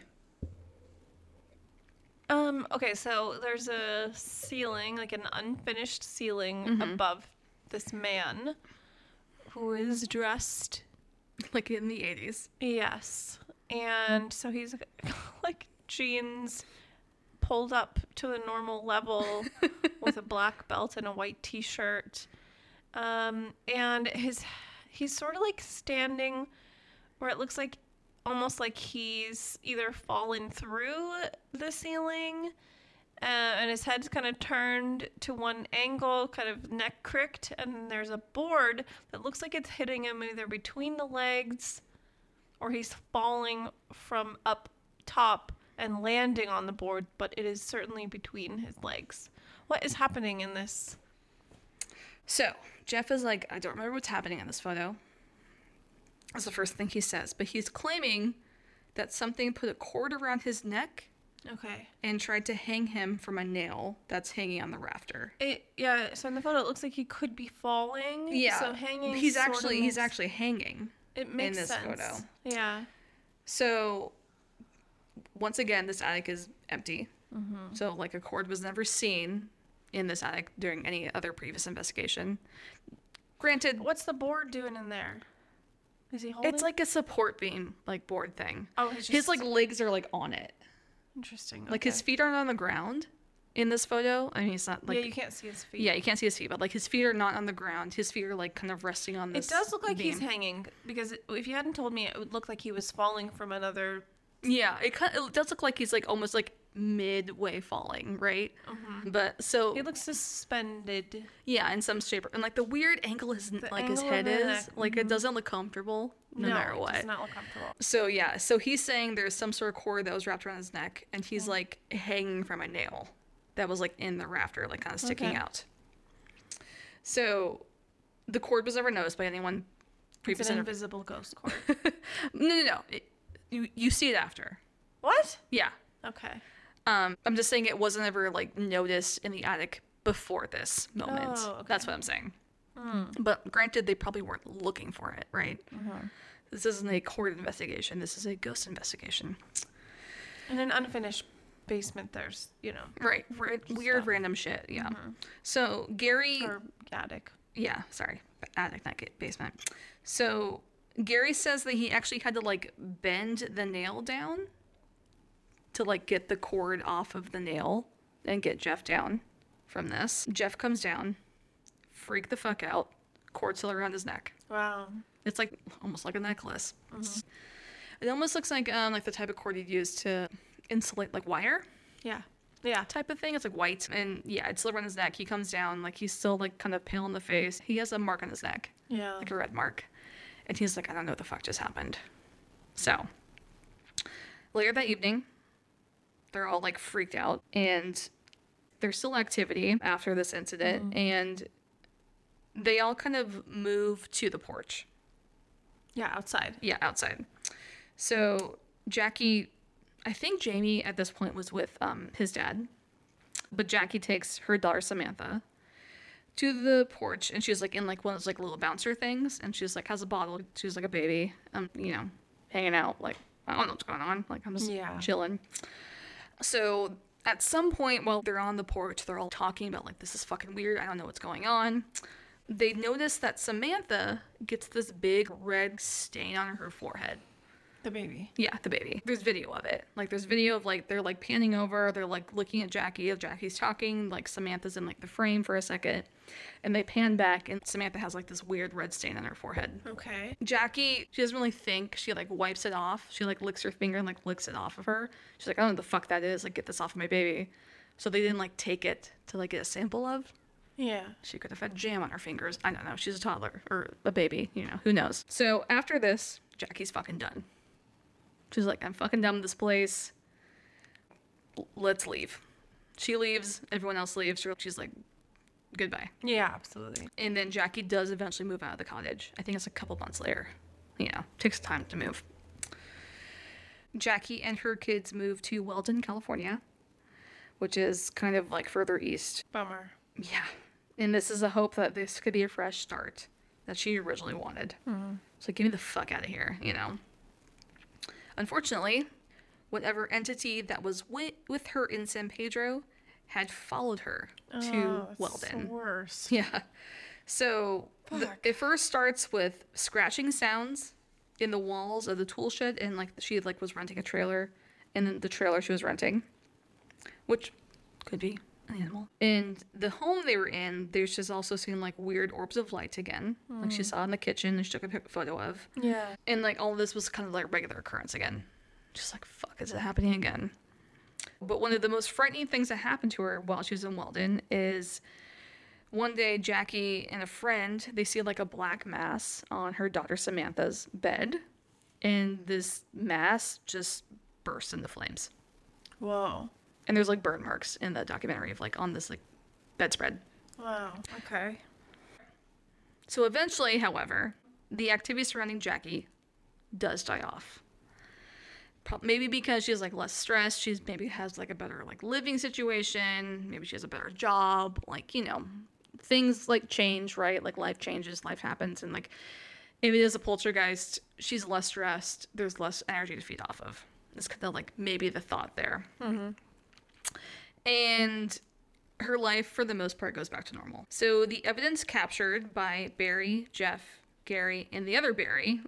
E: Um, okay, so there's a ceiling, like an unfinished ceiling above this man who is dressed.
D: Like in the eighties.
E: Yes. And so he's like jeans pulled up to the normal level with a black belt and a white t-shirt. Um, and his he's sort of like standing where it looks like almost like he's either fallen through the ceiling uh, and his head's kind of turned to one angle, kind of neck cricked, and there's a board that looks like it's hitting him either between the legs or he's falling from up top and landing on the board, but it is certainly between his legs. What is happening in this?
D: So Jeff is like, I don't remember what's happening in this photo. That's the first thing he says. But he's claiming that something put a cord around his neck
E: Okay.
D: and tried to hang him from a nail that's hanging on the rafter.
E: It, yeah, so in the photo it looks like he could be falling.
D: Yeah.
E: So hanging
D: He's
E: sort of
D: actually he's
E: makes-
D: actually hanging.
E: it makes
D: this
E: sense.
D: photo.
E: Yeah.
D: So once again, this attic is empty. So like a cord was never seen in this attic during any other previous investigation. Granted,
E: What's the board doing in there? Is he holding?
D: it's like a support beam like board thing.
E: Oh, he's
D: his
E: just-
D: like legs are like on it.
E: Interesting.
D: Like
E: okay.
D: his feet aren't on the ground in this photo. I mean, it's not like
E: yeah, you can't see his feet.
D: yeah, you can't see his feet, but like his feet are not on the ground. His feet are like kind of resting on this.
E: It does look like he's
D: beam.
E: hanging because if you hadn't told me, it would look like he was falling from another.
D: Yeah, it kind it does look like he's like almost like midway falling, right? But so
E: He looks suspended.
D: yeah, in some shape, and like the weird angle his like his
E: angle of
D: head
E: the
D: is,
E: neck,
D: like it doesn't look comfortable no, matter
E: it
D: what.
E: does not look comfortable.
D: So yeah, so he's saying there's some sort of cord that was wrapped around his neck, and he's like hanging from a nail that was like in the rafter, like kind of sticking
E: Okay.
D: out. So the cord was never noticed by anyone
E: It's
D: previous.
E: an
D: in-
E: invisible ghost cord.
D: no, no, no. It, you you see it after.
E: What?
D: Yeah.
E: Okay.
D: Um, I'm just saying it wasn't ever like noticed in the attic before this moment.
E: Oh, okay.
D: That's what I'm saying. But granted, they probably weren't looking for it, right? This isn't a court investigation. This is a ghost investigation.
E: In an unfinished basement, there's, you know,
D: Right. Weird, weird
E: stuff.
D: random shit. Yeah. So Gary.
E: or attic.
D: Yeah, sorry. Attic, not ga- basement. So Gary says that he actually had to like bend the nail down to like get the cord off of the nail and get Jeff down from this. Jeff comes down, freak the fuck out, cord still around his neck.
E: Wow.
D: It's like almost like a necklace. Mm-hmm. It almost looks like um like the type of cord you'd use to insulate like wire.
E: Yeah. Yeah.
D: Type of thing. It's like white. And yeah, it's still around his neck. He comes down, like he's still like kind of pale in the face. He has a mark on his neck.
E: Yeah.
D: Like a red mark. And he's like, I don't know what the fuck just happened. So later that evening, they're all like freaked out, and there's still activity after this incident, mm-hmm. and they all kind of move to the porch.
E: Yeah, outside.
D: Yeah, outside. So Jackie, I think Jamie at this point was with um, his dad, but Jackie takes her daughter Samantha to the porch, and she's like in like one of those like little bouncer things, and she's like has a bottle. She's like a baby, um, you know, hanging out. Like I don't know what's going on. Like I'm just
E: yeah.
D: chilling. So at some point while they're on the porch, they're all talking about like this is fucking weird. I don't know what's going on. They notice that Samantha gets this big red stain on her forehead.
E: The baby.
D: Yeah, the baby. There's video of it. Like, there's video of, like, they're, like, panning over. They're, like, looking at Jackie. If Jackie's talking, like, Samantha's in, like, the frame for a second. And they pan back, and Samantha has, like, this weird red stain on her forehead.
E: Okay.
D: Jackie, she doesn't really think. She, like, wipes it off. She, like, licks her finger and, like, licks it off of her. She's like, I don't know what the fuck that is. Like, get this off of my baby. So they didn't, like, take it to, like, get a sample of.
E: Yeah.
D: She could have had jam on her fingers. I don't know. She's a toddler. Or a baby. You know, who knows. So after this, Jackie's fucking done. She's like, I'm fucking done with this place. L- let's leave. She leaves. Everyone else leaves. She's like, goodbye.
E: Yeah, absolutely.
D: And then Jackie does eventually move out of the cottage. I think it's a couple months later. You know, takes time to move. Jackie and her kids move to Weldon, California, which is kind of like further east.
E: Bummer.
D: Yeah. And this is a hope that this could be a fresh start that she originally wanted. Mm-hmm. So get me the fuck out of here, you know? Unfortunately, whatever entity that was wi- with her in San Pedro had followed her
E: oh,
D: to
E: it's
D: Weldon.
E: The worst.
D: Yeah. So the, it first starts with scratching sounds in the walls of the tool shed, and like she like was renting a trailer, and then the trailer she was renting, which could be an animal. And the home they were in, there's just also seen like weird orbs of light again, mm. like she saw in the kitchen and she took a pic- photo of.
E: Yeah.
D: And like all this was kind of like regular occurrence again. Just like, fuck, is it happening again? But one of the most frightening things that happened to her while she was in Weldon is one day Jackie and a friend, they see like a black mass on her daughter Samantha's bed, and this mass just bursts into flames.
E: Whoa.
D: And there's like burn marks in the documentary of like on this like bedspread.
E: Wow. Okay.
D: So eventually, however, the activity surrounding Jackie does die off. Pro- maybe because she's like less stressed. She's maybe has like a better like living situation. Maybe she has a better job. Like, you know, things like change, right? Like life changes, life happens. And like if it is a poltergeist, she's less stressed. There's less energy to feed off of. It's kind of like maybe the thought there. Mm-hmm. And her life, for the most part, goes back to normal. So the evidence captured by Barry, Jeff, Gary, and the other Barry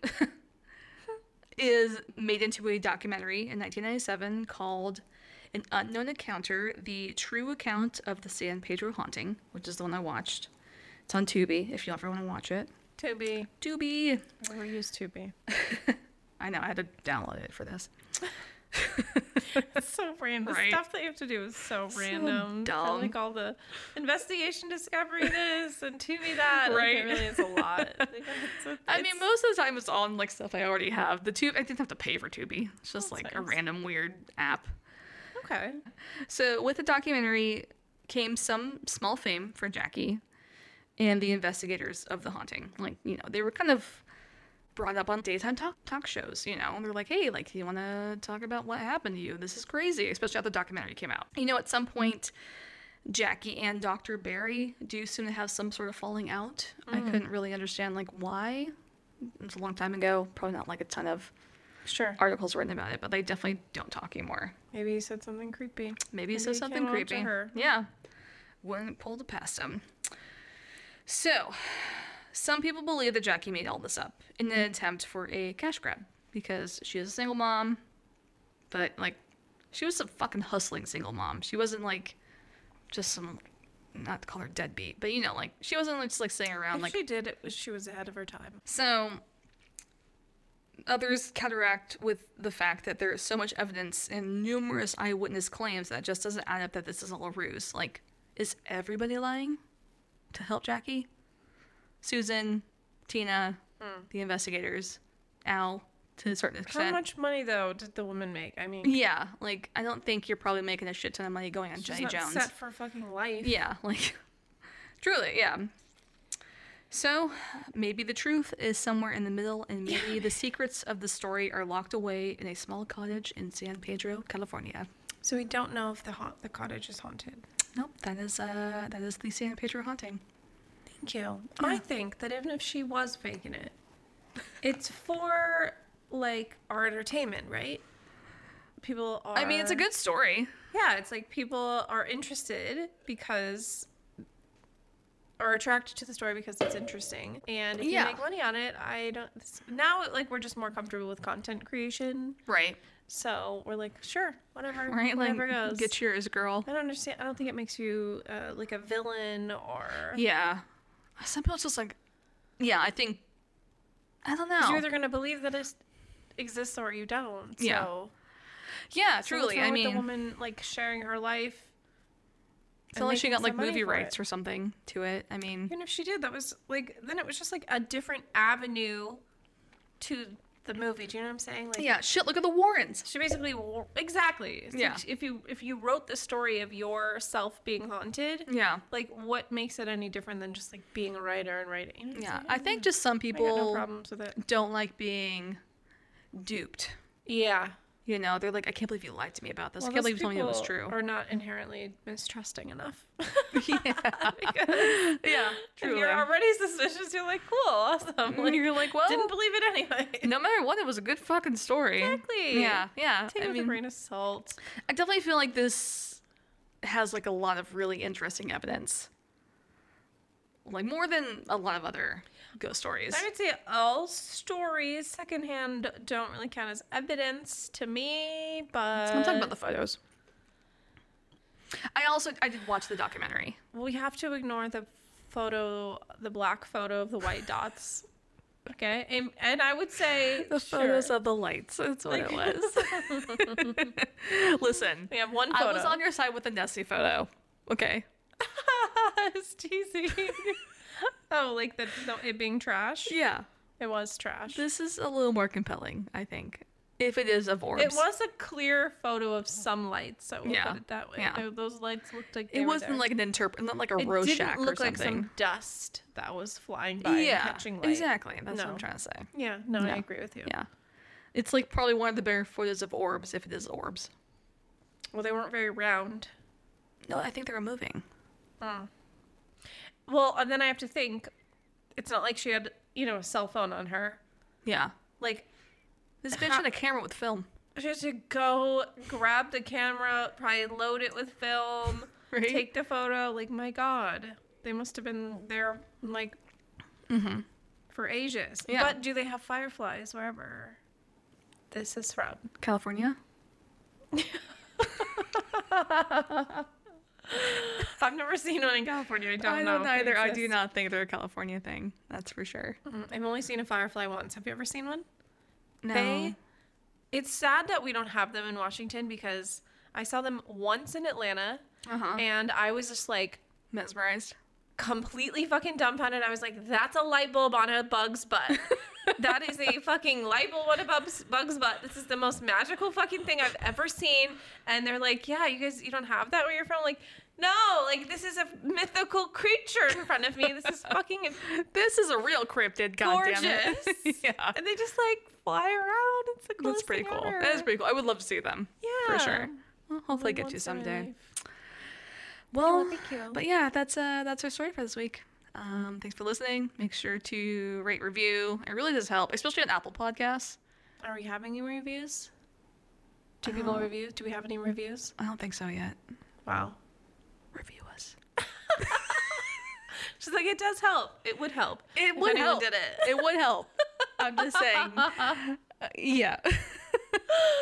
D: is made into a documentary in nineteen ninety-seven called An Unknown Encounter, The True Account of the San Pedro Haunting, which is the one I watched. It's on Tubi, if you ever want to watch it.
E: Tubi.
D: Tubi.
E: I never used Tubi.
D: I know, I had to download it for this.
E: It's so random.
D: Right?
E: The stuff that you have to do is so, so random.
D: Dumb.
E: And like all the investigation, discovery this, and Tubi that.
D: Right.
E: Like, it really is a lot. Like, it's a,
D: I mean, most of the time it's on like stuff I already have. The Tubi, I didn't have to pay for Tubi. It's just
E: That's
D: like
E: nice.
D: a random weird app.
E: Okay.
D: So with the documentary came some small fame for Jackie and the investigators of the haunting. Like, you know, they were kind of brought up on daytime talk, talk shows, you know. They're like, hey, like, do you want to talk about what happened to you? This is crazy, especially after the documentary came out. You know, at some point, Jackie and Doctor Barry do seem to have some sort of falling out. Mm. I couldn't really understand, like, why. It was a long time ago. Probably not, like, a ton of
E: sure
D: articles written about it, but they definitely don't talk anymore.
E: Maybe he said something creepy.
D: Maybe he
E: Maybe
D: said
E: he
D: something
E: came out
D: creepy.
E: to her.
D: Yeah. Wouldn't pull it past him. So, some people believe that Jackie made all this up in an attempt for a cash grab because she is a single mom, but, like, She was a fucking hustling single mom. She wasn't like just some, not to call her deadbeat, but you know, like she wasn't just like sitting around
E: If
D: like.
E: she did, it was she was ahead of her time.
D: So others counteract with the fact that there is so much evidence and numerous eyewitness claims that just doesn't add up that this is all a ruse. Like, is everybody lying to help Jackie? Susan, Tina,
E: Mm.
D: the investigators, Al, to a certain extent.
E: How much money though did the woman make? I mean,
D: Yeah, like I don't think you're probably making a shit ton of money going on
E: she's
D: Jenny
E: not
D: Jones.
E: set for fucking life.
D: Yeah, like truly, yeah. So maybe the truth is somewhere in the middle, and maybe the secrets of the story are locked away in a small cottage in San Pedro, California.
E: So we don't know if the ha- the cottage is haunted.
D: Nope, that is uh that is the San Pedro haunting.
E: Thank you. I think that even if she was faking it, it's for like our entertainment, right? People are.
D: I mean, it's a good story.
E: Yeah, it's like people are interested because are attracted to the story because it's interesting, and if
D: Yeah.
E: you make money on it, I don't. It's, now, like we're just more comfortable with content creation,
D: Right.
E: so we're like, sure, whatever,
D: Right,
E: whatever
D: like
E: goes.
D: get yours, girl.
E: I don't understand. I don't think it makes you uh, like a villain or.
D: Yeah. Some people just like, yeah, I think, I don't
E: 'Cause
D: know.
E: You're either gonna believe that it exists or you don't. So.
D: Yeah.
E: So
D: Yeah,
E: what's
D: truly.
E: wrong
D: I
E: with
D: mean,
E: the woman like sharing her life.
D: it's
E: and
D: not like she
E: making
D: got like
E: some money
D: movie
E: for
D: rights
E: it.
D: or something to it. I mean,
E: Even if she did, that was like then it was just like a different avenue to the movie. Do you know what I'm saying? Like,
D: yeah, shit, look at the Warrens.
E: She basically wo- exactly. It's
D: Yeah.
E: like if you if you wrote the story of yourself being haunted,
D: Yeah.
E: like what makes it any different than just like being a writer and writing? You know what I'm
D: Yeah.
E: saying?
D: I think just some
E: I got no
D: people
E: problems with it.
D: don't like being duped.
E: Yeah.
D: You know, they're like, I can't believe you lied to me about this.
E: Well,
D: I can't
E: those
D: believe you told me it was
E: people
D: true.
E: Are not inherently mistrusting enough.
D: yeah.
E: Because
D: Yeah.
E: if
D: Truly.
E: you're already suspicious, you're like, cool, awesome. Like,
D: You're like, well,
E: didn't believe it anyway.
D: no matter what, it was a good fucking story.
E: Exactly.
D: Yeah. Yeah.
E: Take it
D: I
E: with
D: mean,
E: a grain of salt.
D: I definitely feel like this has like a lot of really interesting evidence. Like more than a lot of other ghost stories.
E: I would say all stories secondhand don't really count as evidence to me, but
D: I'm talking about the photos. I also I did watch the documentary.
E: we have to ignore the photo, the black photo of the white dots. Okay, and, and I would say
D: The
E: sure.
D: photos of the lights. That's what
E: Like-
D: it was. Listen,
E: We have one photo.
D: I was on your side with the Nessie photo. Okay.
E: It's teasing. Oh, like the, the it being trash.
D: Yeah.
E: It was trash.
D: This is a little more compelling, I think. If it is of orbs.
E: It was a clear photo of some lights, so we'll
D: Yeah.
E: put it that way.
D: Yeah.
E: Tho- Those lights looked like they
D: It
E: were
D: wasn't
E: there.
D: like an interpret, not like a
E: it
D: Rorschach
E: didn't look
D: or
E: like
D: something.
E: some dust that was flying by
D: yeah,
E: and catching light.
D: exactly. That's what
E: No.
D: I'm trying to say.
E: Yeah, no,
D: Yeah.
E: I agree with you.
D: Yeah. It's like probably one of the bare photos of orbs, if it is orbs.
E: Well, they weren't very round.
D: No, I think they were moving.
E: Well, and then I have to think, it's not like she had, you know, a cell phone on her.
D: Yeah.
E: Like,
D: This bitch
E: Ha-
D: had a camera with film.
E: she has to go grab the camera, probably load it with film,
D: Right?
E: take the photo. Like, my God, they must have been there, like, for ages.
D: Yeah.
E: But do they have fireflies wherever this is from?
D: California?
E: I've never seen one in California. I don't
D: I
E: know.
D: don't
E: if they
D: either. I do
E: exist.
D: not think they're a California thing. That's for sure.
E: Mm, I've only seen a firefly once. Have you ever seen one?
D: No.
E: They, it's sad that we don't have them in Washington because I saw them once in Atlanta
D: Uh-huh.
E: and I was just like
D: Mesmerized.
E: completely fucking dumbfounded. I was like, that's a light bulb on a bug's butt. That is a fucking light bulb on a bug's, bug's butt. This is the most magical fucking thing I've ever seen. And they're like, yeah, you guys, you don't have that where you're from? I'm like, no, like this is a mythical creature in front of me. This is fucking
D: This is a real cryptid,
E: gorgeous.
D: goddammit. yeah.
E: And they just like fly around. It's the coolest
D: That's pretty
E: thing
D: cool.
E: ever.
D: That is pretty cool. I would love to see them.
E: Yeah.
D: For sure. Well, hopefully I get
E: Once
D: you
E: in my
D: someday.
E: life.
D: Well,
E: thank you.
D: but yeah, that's uh that's our story for this week. Um, thanks for listening. Make sure to rate, review. It really does help, especially on Apple Podcasts.
E: Are we having any reviews? Do people
D: Um,
E: review? Do we have any reviews?
D: I don't think so yet.
E: Wow.
D: Review us.
E: She's like, it does help. It would help.
D: It
E: if
D: would
E: anyone
D: help.
E: did it.
D: It would help. I'm just saying. Uh, yeah.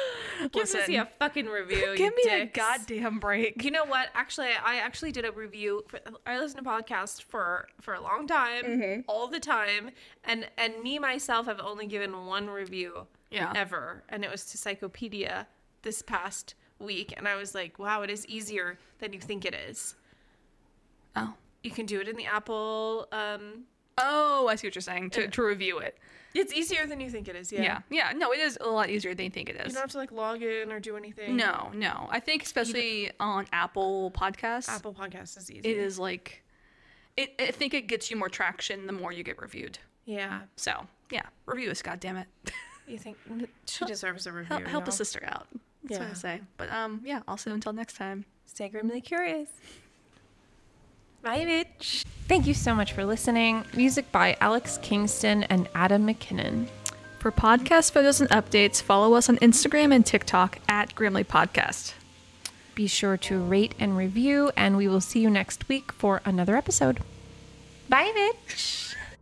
E: Give
D: Listen,
E: Missy a fucking review.
D: give
E: you
D: me a
E: dicks.
D: goddamn break.
E: You know what? Actually, I actually did a review. For, I listened to podcasts for for a long time,
D: Mm-hmm.
E: all the time, and and me myself have only given one review
D: Yeah.
E: ever, and it was to Psychopedia this past week, and I was like, wow, it is easier than you think it is.
D: Oh.
E: You can do it in the Apple. Um,
D: Oh, I see what you're saying. To, to review it.
E: it's easier than you think it is. Yeah.
D: Yeah. yeah. No, it is a lot easier than you think it
E: You
D: is.
E: don't have to like log in or do anything.
D: No, no. I think especially on Apple Podcasts,
E: Apple Podcasts is easy.
D: it is like, it. I think it gets you more traction the more you get reviewed.
E: Yeah.
D: So yeah, review us, goddammit.
E: You think she deserves a review?
D: help help a
E: y'all.
D: sister out. That's what
E: Yeah.
D: I say. But um, yeah. Also, until next time.
E: Stay grimly curious. Bye, bitch. Thank you so much for listening. Music by Alex Kingston and Adam McKinnon.
D: For podcast photos and updates, follow us on Instagram and TikTok at Grimly Podcast.
E: Be sure to rate and review, and we will see you next week for another episode. Bye, bitch.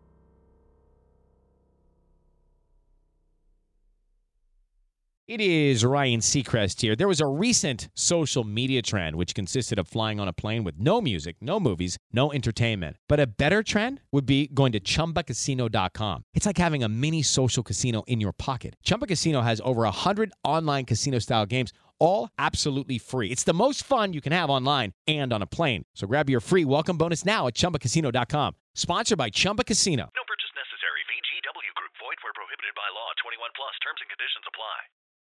A: It is Ryan Seacrest here. There was a recent social media trend which consisted of flying on a plane with no music, no movies, no entertainment. But a better trend would be going to Chumba Casino dot com. It's like having a mini social casino in your pocket. Chumba Casino has over one hundred online casino-style games, all absolutely free. It's the most fun you can have online and on a plane. So grab your free welcome bonus now at Chumba Casino dot com. Sponsored by Chumba Casino.
B: No purchase necessary. V G W Group. Void where prohibited by law. twenty-one plus. Terms and conditions apply.